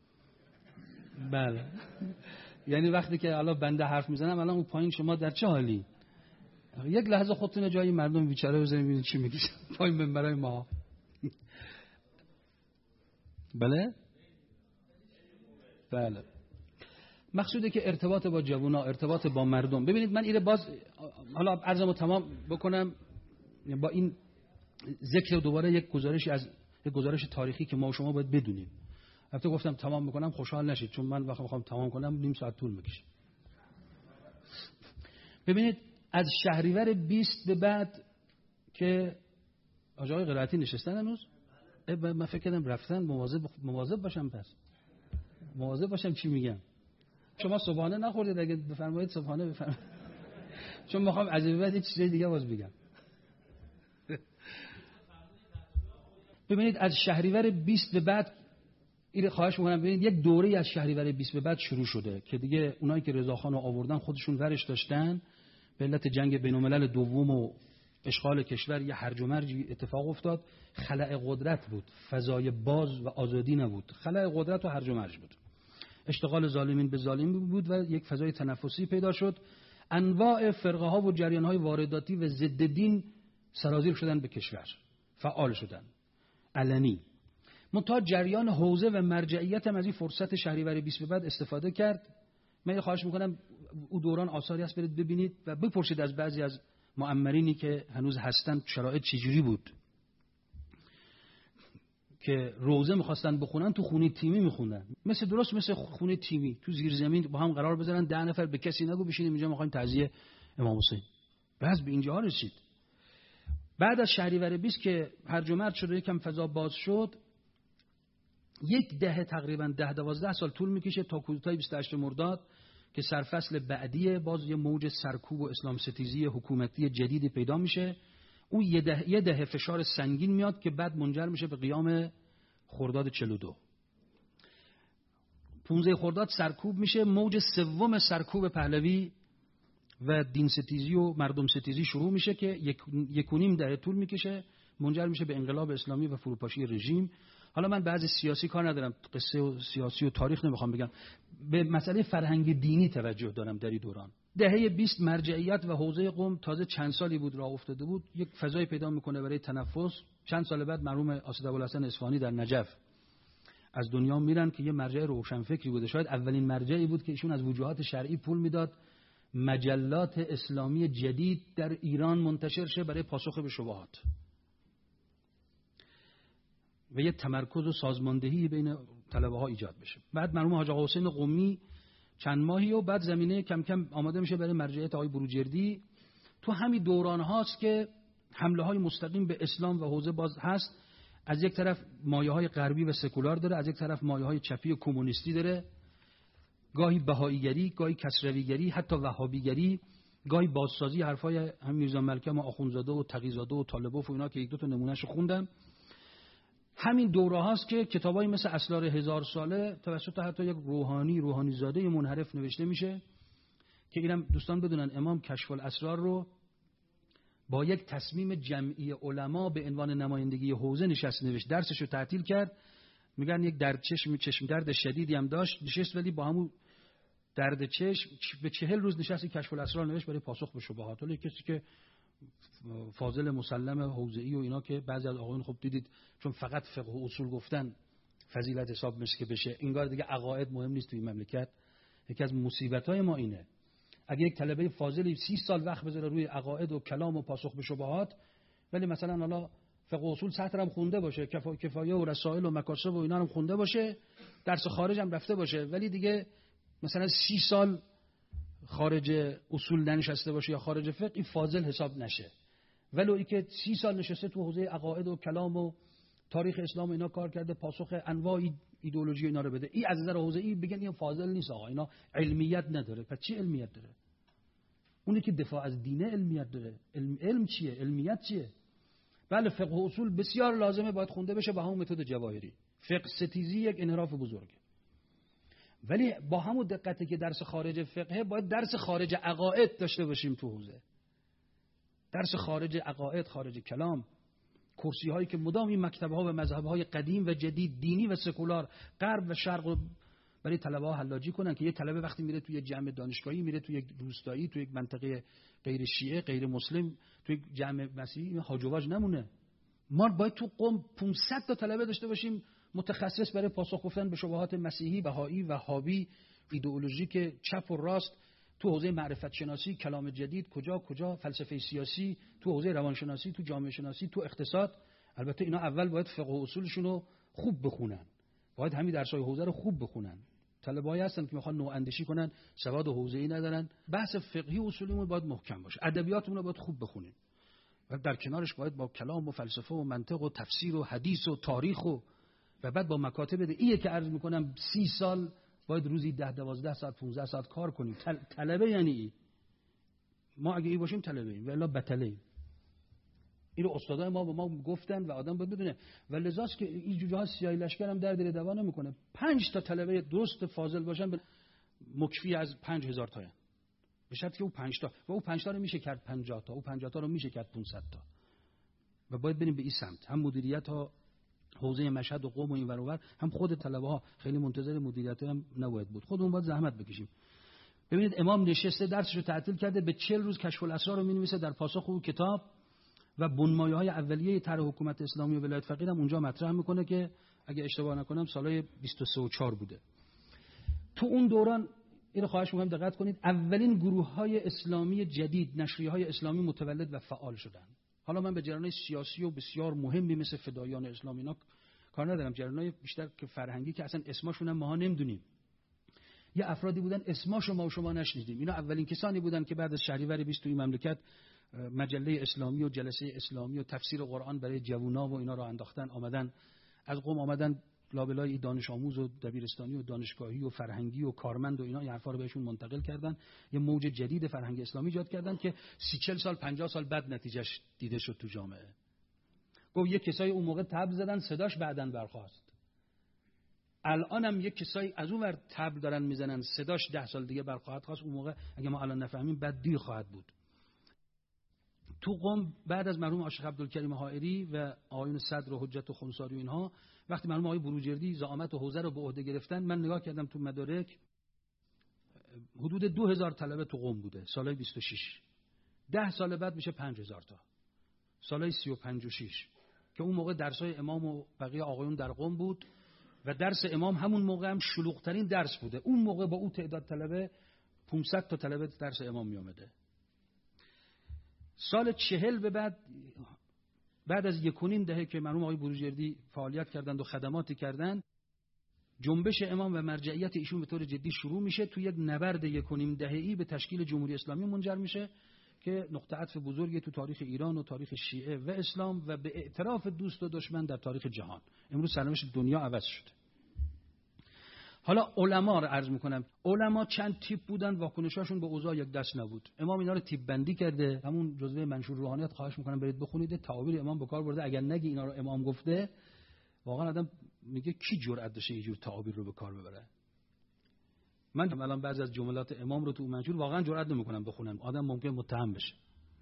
بله. یعنی وقتی که الان بنده حرف میزنم الان اون پایین شما در چه حالی؟ یک لحظه خودتون جای مردم بیچاره بزنید ببینید چی میگیشن پای منبرای ما. بله؟ بله. مقصوده که ارتباط با جوونا، ارتباط با مردم. ببینید من اینو باز حالا عرضمو تمام بکنم با این ذکر دوباره یک گزارشی از یک گزارش تاریخی که ما و شما باید بدونیم. البته گفتم تمام بکنم خوشحال نشید چون من وقتی میخوام تمام کنم نیم ساعت طول میکشه. ببینید از شهریور بیست به بعد که آقای قرائتی نشستن هنوز، من فکر کردم رفتن. مواظب مواظب باشم، پس مواظب باشم چی میگم. شما صبحانه نخوردید، اگه بفرمایید صبحانه بفرمایید، چون میخوام از این بعد چیز دیگه باز بگم. ببینید از شهریور بیست به بعد این خواهش میکنم ببینید یک دوره از شهریور بیست به بعد شروع شده که دیگه اونایی که رضاخان رو آوردن خودشون ورش داشتن. به علت جنگ بین‌الملل دوم و اشغال کشور یه هرج و مرجی اتفاق افتاد. خلأ قدرت بود، فضای باز و آزادی نبود. خلأ قدرت و هرج و مرج بود، اشتغال ظالمین به ظالمین بود و یک فضای تنفسی پیدا شد. انواع فرقه ها و جریان های وارداتی و ضد دین سرازیر شدن به کشور، فعال شدن علنی. منتها جریان حوزه و مرجعیت هم از این فرصت شهریور بیست به بعد استفاده کرد. من خواهش میکنم او دوران آثاری هست برید ببینید و بپرسید از بعضی از معمرینی که هنوز هستن شرایط چجوری بود که روزه میخواستن بخونن تو خونه تیمی میخوندن، مثل درست مثل خونه تیمی تو زیر زمین با هم قرار بذارن ده نفر به کسی نگو بشینیم اینجا میخوایم تعزیه امام حسین. بعض به اینجا رسید. بعد از شهریور بیست که هرج و مرج شد و یکم فضا باز شد، یک دهه تقریبا ده دوازده سال طول میکشه تا کودتای بیست و هشتم مرداد که سرفصل بعدیه، باز یه موج سرکوب و اسلام ستیزی حکومتی جدیدی پیدا میشه. اون یه ده یه دهه فشار سنگین میاد که بعد منجر میشه به قیام خرداد چهل و دو. پانزده خرداد سرکوب میشه، موج سوم سرکوب پهلوی و دین ستیزی و مردم ستیزی شروع میشه که یک یک و نیم دهه طول میکشه، منجر میشه به انقلاب اسلامی و فروپاشی رژیم. حالا من بعضی سیاسی کار ندارم، قصه و سیاسی و تاریخ نمیخوام بگم، به مسئله فرهنگ دینی توجه دارم. در این دوران دهه بیست مرجعیت و حوزه قم تازه چند سالی بود راه افتاده بود، یک فضای پیدا میکنه برای تنفس. چند سال بعد مرحوم اسد ابوالحسن اصفهانی در نجف از دنیا میرن که یه مرجع روشنفکری بوده، شاید اولین مرجعی بود که ایشون از وجوهات شرعی پول میداد مجلات اسلامی جدید در ایران منتشر شه برای پاسخ به شبهات و یه تمرکز و سازماندهی بین طلبه ها ایجاد بشه. بعد مرحوم حاج آقا حسین قمی چند ماهی و بعد زمینه کم کم آماده میشه برای مرجعیت آقای بروجردی. تو همین دوران هاست که حمله های مستقیم به اسلام و حوزه باز هست. از یک طرف مایه های غربی و سکولار داره، از یک طرف مایه های چپی و کمونیستی داره، گاهی بهاییگری، گاهی کسرویگری، حتی وهابیگری، گاهی بازسازی حرفای هم میرزا ملکم و آخوندزاده و تقی‌زاده و طالبوف و اینا که یک دو تا نمونهشو خوندم. همین دوره هاست که کتابایی مثل اسرار هزار ساله توسط حتی یک روحانی روحانی زاده منحرف نوشته میشه که اینم دوستان بدونن امام کشف الاسرار رو با یک تصمیم جمعی علما به عنوان نمایندگی حوزه نشست نوشت، درسش رو تعطیل کرد. میگن یک درد چشم چشم درد شدیدی هم داشت نشست، ولی با همون درد چشم به چهل روز نشست کشف الاسرار نوشت برای پاسخ به شبهات. ولی کسی که فاضل مسلم حوزه‌ای و اینا که بعضی از آقایون خب دیدید چون فقط فقه و اصول گفتن فضیلت حساب میشه که بشه، انگار دیگه عقاید مهم نیست توی این مملکت. یکی از مصیبت‌های ما اینه اگه یک طلبه فاضلی سی سال وقت بذاره روی عقاید و کلام و پاسخ به شبهات، ولی مثلا حالا فقه و اصول سطر هم خونده باشه، کفا... کفایه و رسائل و مکاسب و اینا هم خونده باشه، درس خارج هم رفته باشه، ولی دیگه مثلا سی سال خارج اصول ننشسته باشه یا خارج فقه، این فاضل حساب نشه. ولو ای که سی سال نشسته تو حوزه عقاید و کلام و تاریخ اسلام و اینا کار کرده، پاسخ انواع ایدئولوژی اینا رو بده، این از نظر حوزه ای بگن این فاضل نیست، آقا اینا علمیت نداره. پس چی علمیت داره؟ اونی که دفاع از دینه علمیت داره. علم, علم چیه؟ علمیت چیه؟ بله فقه و اصول بسیار لازمه، باید خونده بشه با همون متد جواهری. فقه ستیزی یک انحراف بزرگه، ولی با همون دقتی که درس خارج فقه باید درس خارج عقاید داشته باشیم تو حوزه. درس خارج عقاید، خارج کلام، کرسی هایی که مدام این مکتبه ها و مذهب های قدیم و جدید، دینی و سکولار، غرب و شرق برای طلبه ها حلاجی کنن که یه طلبه وقتی میره توی جمع دانشگاهی، میره توی یک روستایی، توی یک منطقه غیر شیعه، غیر مسلم، توی جمع مسیحی، هاج و واج نمونه. ما باید تو قم پانصد تا طلبه داشته باشیم متخصص برای پاسخ گفتن به شبهات مسیحی، بهایی، وهابی، ایدئولوژیک چپ و راست، تو حوزه معرفت شناسی، کلام جدید، کجا کجا، فلسفه سیاسی، تو حوزه روانشناسی، تو جامعه شناسی، تو اقتصاد. البته اینا اول باید فقه و اصولشون رو خوب بخونن، باید همین درسای حوزه رو خوب بخونن. طلبه‌ای هستن که میخوان نواندیشی کنن، سواد حوزه‌ای ندارن، بحث فقهی و اصولیمون باید محکم باشه، ادبیاتمون رو باید خوب بخونیم و در کنارش باید با کلام و فلسفه و منطق و تفسیر و حدیث و تاریخ و و بعد با مکاتب ده. اینه که عرض میکنم سی سال باید روزی ده دوازده ساعت پانزده ساعت کار کنیم. طلبه یعنی ای. ما اگه ای باشیم طلبه ایم و الا بطله ایم. اینو استادای ما به ما گفتن و آدم باید بدونه. و لذاست که این جوجه ها سیاهی لشکر هم در دل دوا نمیکنه. پنج تا طلبه درست فاضل باشن مکفی از پنج هزار تا هست. به شرطی که اون پنج تا و اون پنج تا رو میشه کرد پنجاه تا، اون پنجاه تا رو میشه کرد پانصد تا. و باید بریم به این سمت. هم مدیریت ها حوزه مشهد و قم و این ور و ور، هم خود طلبه ها خیلی منتظر مدیریت هم نباید بود، خودمون باید زحمت بکشیم. ببینید امام نشسته درسش رو تعطیل کرده، به چهل روز کشف الاسرار رو می‌نویسه در پاسخ او کتاب و بنمایه‌های اولیه طرح حکومت اسلامی و ولایت فقیه هم اونجا مطرح میکنه که اگه اشتباه نکنم سالهای بیست و سه و چهار بوده. تو اون دوران اینو خواهش می‌کنم دقت کنید، اولین گروه‌های اسلامی جدید، نشریه‌های اسلامی متولد و فعال شدن. حالا من به جریان‌های سیاسی و بسیار مهمی مثل فدایان اسلام اینا کار ندارم، جریان‌های بیشتر که فرهنگی که اصلا اسمشون هم ما نمیدونیم. یه افرادی بودن اسمشو ما و شما نشنیدیم. اینا اولین کسانی بودن که بعد از شهریور بیست توی مملکت مجله اسلامی و جلسه اسلامی و تفسیر قرآن برای جوونا و اینا رو انداختن، آمدن از قم آمدن لابلای دانش آموز و دبیرستانی و دانشگاهی و فرهنگی و کارمند و اینا این حرفا رو بهشون منتقل کردن، یه موج جدید فرهنگ اسلامی ایجاد کردن که سی چهل سال پنجاه سال بعد نتیجهش دیده شد تو جامعه. گفت یه کسای اون موقع تبل زدن، صداش بعداً برخاست. الان هم یک کسایی از اون ور تبل دارن میزنن، صداش ده سال دیگه برخواهد خواست. اون موقع اگه ما الان نفهمیم بعد دیر خواهد بود. تو قم بعد از مرحوم شیخ عبدالکریم حائری و آقایون صدر و حجت و خنثاری و اینها، وقتی مرحوم آقای بروجردی زعامت و حوزه رو به عهده گرفتن، من نگاه کردم تو مدارک حدود دو هزار طلبه تو قم بوده سالهای بیست و شش. ده سال بعد میشه پنج هزار تا. سالهای سی و پنج و شش که اون موقع درسای امام و بقیه آقایون در قم بود و درس امام همون موقع هم شلوغ‌ترین درس بوده. اون موقع با اون تعداد طلبه پانصد تا طلبه درس امام می اومده. سال چهل به بعد بعد از یک و نیم دهه که مرحوم آقای بروجردی فعالیت کردند و خدماتی کردند، جنبش امام و مرجعیت ایشون به طور جدی شروع میشه، تو یک نبرد یک و نیم دهه‌ای به تشکیل جمهوری اسلامی منجر میشه که نقطه عطف بزرگی تو تاریخ ایران و تاریخ شیعه و اسلام و به اعتراف دوست و دشمن در تاریخ جهان. امروز سرنوشت دنیا عوض شده. حالا علما رو عرض میکنم. علما چند تیپ بودن، واکنشاشون به اوضاع یک دست نبود. امام اینا رو تیپ بندی کرده. همون جزوه منشور روحانیت خواهش میکنم برید بخونید، تعابیر امام به کار برده. اگر نگی اینا رو امام گفته، واقعا آدم میگه کی جرأت داشته اینجور تعابیر رو به کار ببره. من الان بعضی از جملات امام رو تو منشور واقعا جرئت نمیکنم بخونم، آدم ممکن متهم بشه.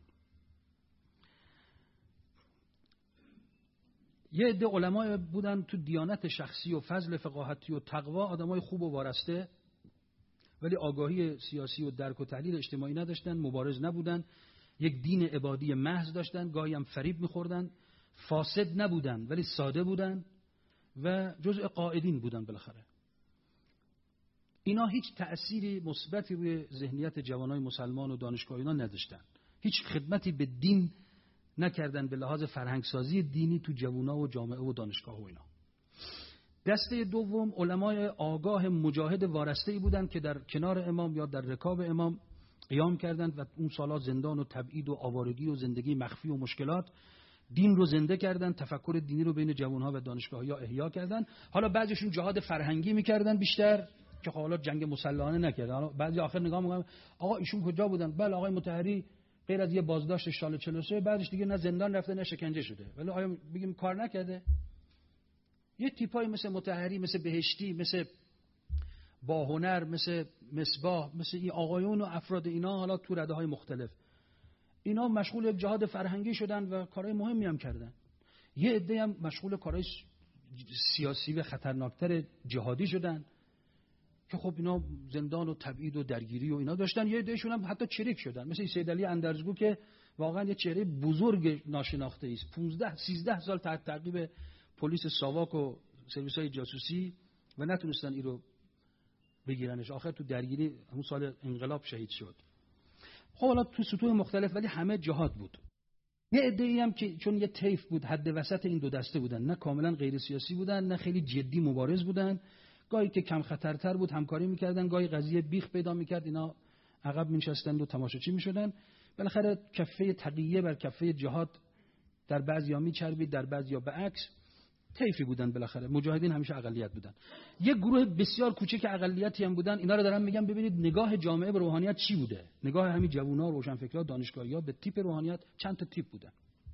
یه عده علما بودن تو دیانت شخصی و فضل فقاهتی و تقوا، آدمای خوب و وارسته، ولی آگاهی سیاسی و درک و تحلیل اجتماعی نداشتن، مبارز نبودن. یک دین عبادی محض داشتن، گاهی هم فریب می‌خوردن، فاسد نبودن ولی ساده بودن و جزء قائدین بودن بالاخره. اینا هیچ تأثیری مثبتی روی ذهنیت جوانای مسلمان و دانشگاهیان نداشتن. هیچ خدمتی به دین نکردن به لحاظ فرهنگسازی دینی تو جوونا و جامعه و دانشگاه و اینا. دسته دوم علمای آگاه مجاهد وارسته‌ای بودن که در کنار امام یا در رکاب امام قیام کردند و اون سالا زندان و تبعید و آوارگی و زندگی مخفی و مشکلات دین رو زنده کردن، تفکر دینی رو بین جوانها و دانشگاهی‌ها احیا کردن. حالا بعضیشون جهاد فرهنگی می‌کردن بیشتر که حالا جنگ مسلحانه نکردن. حالا بعضی آخر نگاه می‌کنن آقا ایشون کجا بودن؟ بله آقای مطهری غیر از یه بازداشت سال چهل و سه بعدش دیگه نه زندان رفته نه شکنجه شده. ولی آیا بگیم کار نکرده؟ یه تیپایی مثل مطهری، مثل بهشتی، مثل باهنر، مثل مصباح، مثل این آقایون و افراد اینا حالا تو رده‌های مختلف اینا مشغول یک جهاد فرهنگی شدن و کارهای مهمی هم کردن. یه عده هم مشغول کارهای سیاسی و خطرناکتر جهادی شدن که خب اینا زندان و تبعید و درگیری و اینا داشتن. یه عدهشون هم حتی چریک شدن مثل سید علی اندرزگو که واقعا یه چهره بزرگ ناشناخته است. پانزده سیزده سال تحت تعقیب پلیس ساواک و سرویس‌های جاسوسی و نتونستن این رو بگیرنش. آخر تو درگیری همون سال انقلاب شهید شد. خب حالا تو سطوح مختلف ولی همه جهاد بود. یه عده‌ای هم که چون یه طیف بود حد وسط این دو دسته بودن، نه کاملا غیر سیاسی بودن نه خیلی جدی مبارز بودن، گاهی که کم خطرتر بود همکاری میکردن، گاهی قضیه بیخ پیدا میکرد اینا عقب می‌نشستند و تماشاچی میشدن. بالاخره کفه تقیه بر کفه جهاد در بعضیا میچربید در بعضیا به عکس. طیفی بودن بالاخره. مجاهدین همیشه اقلیت بودن. یک گروه بسیار کوچک اقلیتی هم بودن. اینا رو دارم میگم ببینید نگاه جامعه به روحانیت چی بوده. نگاه همین جوونا، روشنفکرا، دانشگاهی‌ها به تیپ روحانیت چند تا تیپ بودن.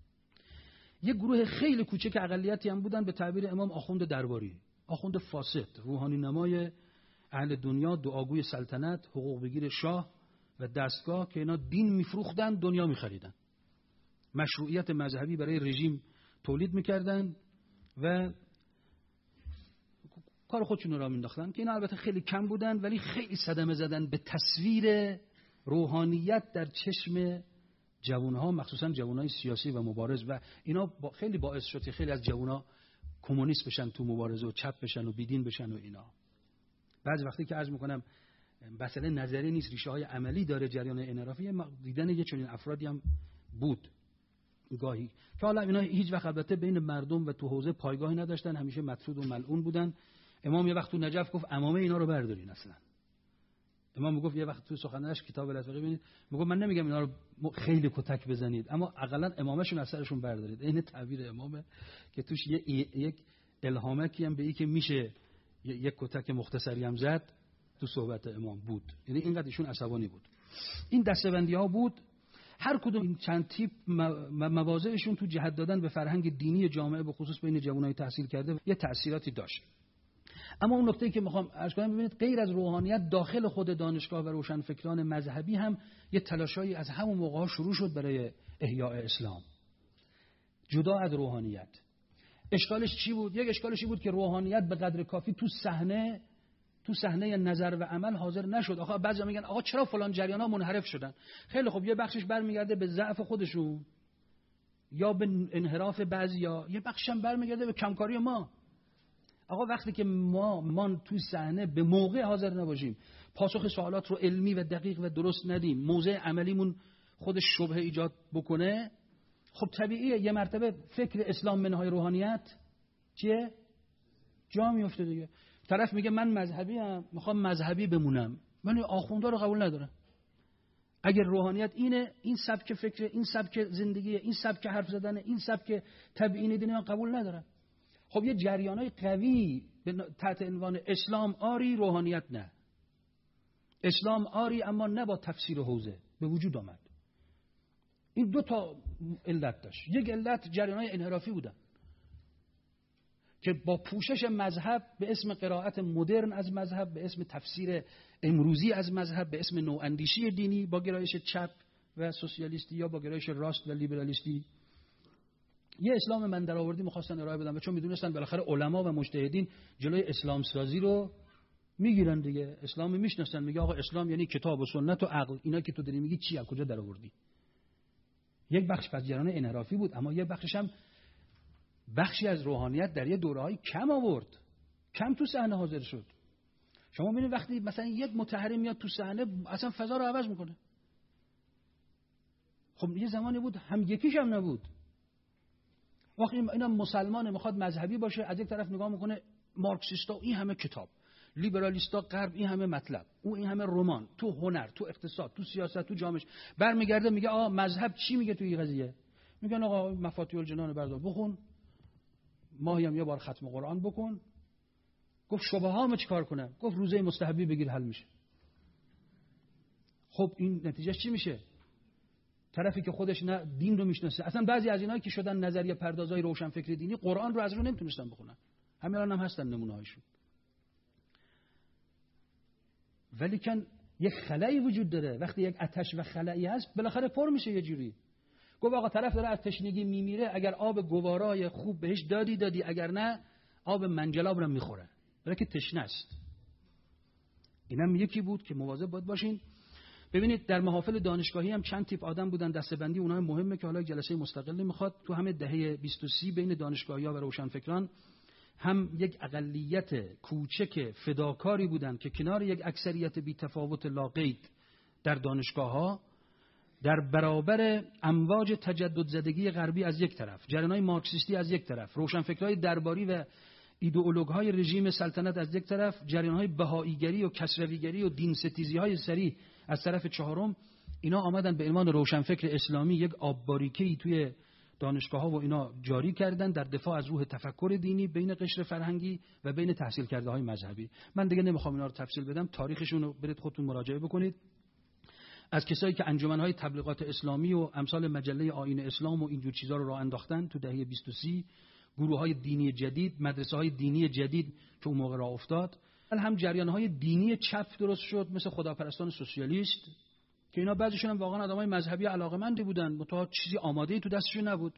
یک گروه خیلی کوچک اقلیتی هم بودن به تعبیر امام آخوند درباری، آخوند فاسد، روحانی نمای اهل دنیا، دعاگوی سلطنت، حقوق بگیر شاه و دستگاه که اینا دین میفروختن دنیا میخریدن. مشروعیت مذهبی برای رژیم تولید میکردن و کار خودشون رو راه مینداختن که اینا البته خیلی کم بودن ولی خیلی صدمه زدن به تصویر روحانیت در چشم جوانها، مخصوصا جوانای سیاسی و مبارز و اینا با خیلی باعث شد که خیلی از جوانها کمونیست بشن تو مبارزه و چپ بشن و بیدین بشن و اینا. بعضی وقتی که عرض میکنم مسئله نظری نیست، ریشه های عملی داره جریان انحرافی، دیدن یه چنین افرادی هم بود گاهی که حالا اینا هیچ وقت البته بین مردم و تو حوزه پایگاهی نداشتن، همیشه مطرود و ملعون بودن. امام یه وقت تو نجف گفت عمامه اینا رو بردارین. اصلا امام میگفت یه وقت تو سخنرانیش کتاب الاسواقی ببینید میگفت من نمیگم اینا رو خیلی کتک بزنید اما حداقل امامشون از سرشون بردارید. این تعبیر امامه که توش یک الهامکی هم به این که میشه یک کتک مختصری هم زد تو صحبت امام بود. یعنی اینقدر ایشون عصبانی بود. این دسته‌بندی‌ها بود. هر کدوم این چند تیپ مواضعشون تو جهت دادن به فرهنگ دینی جامعه به خصوص بین جوانای تحصیل کرده یه تأثیراتی داشت. اما اون نکته‌ای که میخوام عرض کنم ببینید غیر از روحانیت داخل خود دانشگاه و روشنفکران مذهبی هم یه تلاشایی از همون موقع شروع شد برای احیاء اسلام جدا از روحانیت. اشکالش چی بود؟ یک اشکالش این بود که روحانیت به قدر کافی تو صحنه تو صحنه نظر و عمل حاضر نشد. آقا بعضیا میگن آقا چرا فلان جریانا منحرف شدن؟ خیلی خب یه بخشش برمیگرده به ضعف خودشون یا به انحراف بعضیا، یه بخشش هم برمیگرده به کمکاری ما. آقا وقتی که ما ما تو صحنه به موقع حاضر نباشیم، پاسخ سوالات رو علمی و دقیق و درست ندیم، موضع عملیمون خودش شبهه ایجاد بکنه، خب طبیعیه یه مرتبه فکر اسلام منهای روحانیت چیه؟ جا میفته دیگه. طرف میگه من مذهبی ام، میخوام مذهبی بمونم، من آخوندا رو قبول ندارم. اگر روحانیت اینه، این سبک فکر، این سبک زندگی، این سبک حرف زدن، این سبک تبیین دینی من قبول ندارم. خب یه جریانای قوی تحت عنوان اسلام آری روحانیت نه. اسلام آری اما نه با تفسیر حوزه به وجود آمد. این دو تا علت داشت. یک علت جریانای انحرافی بودن که با پوشش مذهب به اسم قرائت مدرن از مذهب، به اسم تفسیر امروزی از مذهب، به اسم نواندیشی دینی با گرایش چپ و سوسیالیستی یا با گرایش راست و لیبرالیستی یه اسلام من درآوردی می‌خواستن ارائه بدن و چون می‌دونستن بالاخره علما و مجتهدین جلوی اسلام سازی رو میگیرن دیگه. اسلام میشناسن، میگه آقا اسلام یعنی کتاب و سنت و عقل. اینا که تو داری میگی چی از کجا درآوردی؟ یک بخش پس جریان انحرافی بود، اما یک بخشش هم بخشی از روحانیت در یه دوره‌ای کم آورد، کم تو صحنه حاضر شد. شما ببینید وقتی مثلا یک متحرم میاد تو صحنه اصلا فضا رو عوض میکنه. خب یه زمانی بود هم یکیش هم نبود. وقتی اینا مسلمانه میخواد مذهبی باشه، از یک طرف نگاه میکنه مارکسیستا این همه کتاب، لیبرالیستا غرب این همه مطلب، او این همه رمان، تو هنر، تو اقتصاد، تو سیاست، تو جامعه، برمیگرده میگه آقا مذهب چی میگه تو این قضیه؟ میگن آقا مفاتیح الجنان بردار بخون، ماهی هم یه بار ختم قرآن بکن. گفت شبهه هامو چیکار کنم؟ گفت روزه مستحبی بگیر حل میشه. خب این نتیجهش چی میشه؟ طرفی که خودش نه دین رو میشناسه، اصلا بعضی از اینایی که شدن نظریه پردازای روشنفکر دینی قرآن رو از رو نمیتونستن بخونن، همین الان هم هستن نمونه‌هاشون. ولی کن یک خلایی وجود داره، وقتی یک آتش و خلایی هست بالاخره پر میشه یه جوری. گفت آقا طرف داره از تشنگی میمیره، اگر آب گوارای خوب بهش دادی دادی، اگر نه آب منجلاب رو میخوره، برای که تشنه است. اینم یکی بود که مواظب باید باشین. ببینید در محافل دانشگاهی هم چند تیپ آدم بودن، دسته‌بندی اونها مهمه که حالا جلسه مستقلی میخواد. تو همه دهه بیست و سی بین دانشگاهی‌ها و روشنفکران هم یک اقلیت کوچک فداکاری بودن که کنار یک اکثریت بی تفاوت لاقید در دانشگاه‌ها، در برابر امواج تجدد زدگی غربی از یک طرف، جریان‌های مارکسیستی از یک طرف، روشنفکرای درباری و ایدئولوژهای رژیم سلطنت از یک طرف، جریان‌های بهائیگری و کسرویگری و دین ستیزی‌های سری از طرف چهارم، اینا آمدن به عنوان روشنفکر اسلامی یک آب‌باریکه‌ای توی دانشگاه‌ها و اینا جاری کردن در دفاع از روح تفکر دینی بین قشر فرهنگی و بین تحصیل کرده‌های مذهبی. من دیگه نمیخوام اینا رو تفصیل بدم، تاریخشون رو برید خودتون مراجعه بکنید. از کسایی که انجمن‌های تبلیغات اسلامی و امثال مجله آیین اسلام و اینجور چیزا رو راه انداختن تو دهه بیست و سی، گروه‌های دینی جدید، مدرسه‌های دینی جدید که اون موقع راه افتاد، هم جریان‌های دینی چپ درست شد مثل خداپرستان سوسیالیست که اینا بعضیشون هم واقعا آدمای مذهبی علاقه‌مندی بودن، متأ چیزی آماده‌ای تو دستشون نبود.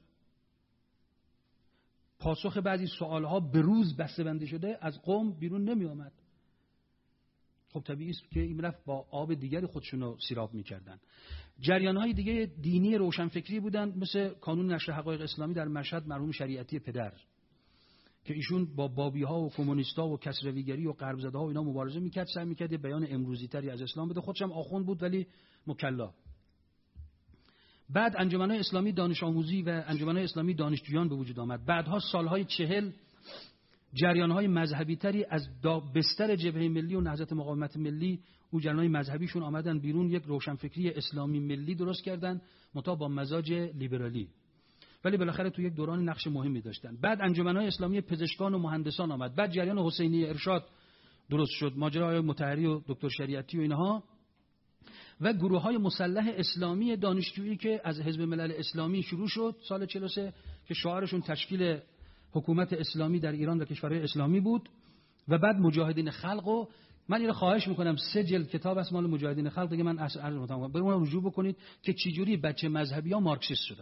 پاسخ بعضی سوال‌ها به روز بسته‌بندی شده از قم بیرون نمی‌آمد. خب طبیعی است که این رفت با آب دیگری خودشون رو سیراب می‌کردن. جریان‌های دیگه دینی روشنفکری بودن مثل کانون نشر حقایق اسلامی در مشهد مرحوم شریعتی پدر که ایشون با بابی‌ها و کمونیست‌ها و کسرویگری و غرب‌زده‌ها و اینا مبارزه می‌کرد، سعی می‌کرد بیان امروزی‌تری از اسلام بده. خودش هم آخوند بود ولی مکلا. بعد انجمن‌های اسلامی دانش آموزی و انجمن‌های اسلامی دانشجویان به وجود آمد. بعدها سال‌های چهل جریان‌های مذهبی‌تری از بستر جبهه ملی و نهضت مقاومت ملی، اون جریان‌های مذهبیشون آمدن بیرون، یک روشنفکری اسلامی ملی درست کردن متا با مزاج لیبرالی، ولی بالاخره تو یک دوران نقش مهمی داشتن. بعد انجمن‌های اسلامی پزشکان و مهندسان آمد. بعد جریان حسینی ارشاد درست شد، ماجرای مطهری و دکتر شریعتی و اینها، و گروه‌های مسلح اسلامی دانشجویی که از حزب ملل اسلامی شروع شد سال چهل و سه که شعارشون تشکیل حکومت اسلامی در ایران و کشورهای اسلامی بود، و بعد مجاهدین خلق. و من اینو خواهش میکنم، سه جلد کتاب است مال مجاهدین خلق دیگه، من عرض می‌کنم برای اون رجوع بکنید که چجوری بچه مذهبی‌ها مارکسیست شدن.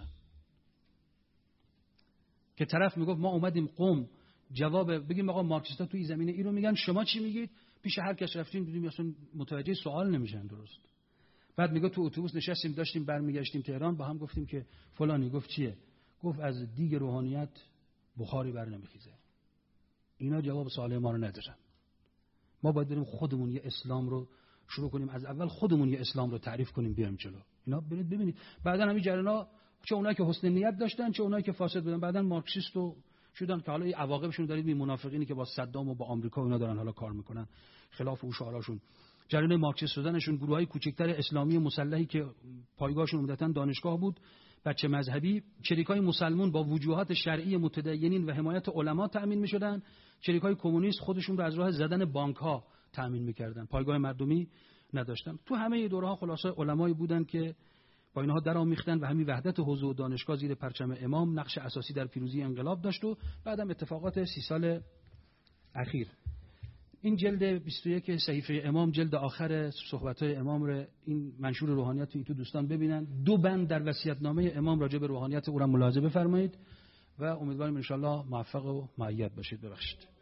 که طرف میگفت ما اومدیم قم جواب بگیم آقا مارکسیستا توی زمینه ای رو میگن، شما چی میگید؟ پیش هر کس رفتیم دیدیم اصلا متوجه سوال نمیشن درست. بعد میگه تو اتوبوس نشستیم داشتیم برمیگشتیم تهران، با هم گفتیم که فلانی. گفت چیه؟ گفت از دیگ روحانیت بخاری بر نمیخیزه. اینا جواب سوال ما رو ندارن. ما باید بریم خودمون یه اسلام رو شروع کنیم، از اول خودمون یه اسلام رو تعریف کنیم بیایم جلو. اینا برید ببینید بعداً همین جریانا، چه اونایی که حسن نیت داشتن چه اونایی که فاسد بودن، بعداً مارکسیست و شدن که حالا این عواقبشون دارید، این منافقینی که با صدام و با آمریکا اینا دارن حالا کار میکنن خلاف اون شعاراشون. جریان مارکسیست شدنشون گروهای کوچکتر اسلامی مسلحی که پایگاهشون عمدتاً دانشگاه بود، بچه مذهبی، چریکای مسلمون با وجوهات شرعی متدینین و حمایت علما تأمین می‌شدن، چریکای کمونیست خودشون رو از راه زدن بانک‌ها تأمین می‌کردن، پایگاه مردمی نداشتن. تو همه دوره‌ها خلاصه علمایی بودن که با اینها درآمیختن و همین وحدت حوزه و دانشگاه زیر پرچم امام نقش اساسی در پیروزی انقلاب داشت. و بعدم اتفاقات سی سال اخیر. این جلد بیست و یک صحیفه امام، جلد آخر صحبت‌های امام رو این منشور روحانیت تو دوستان ببینن. دو بند در وصیت‌نامه امام راجع به روحانیت او را ملاحظه بفرمایید و امیدواریم ان شاءالله موفق و مؤید باشید. ببخشید.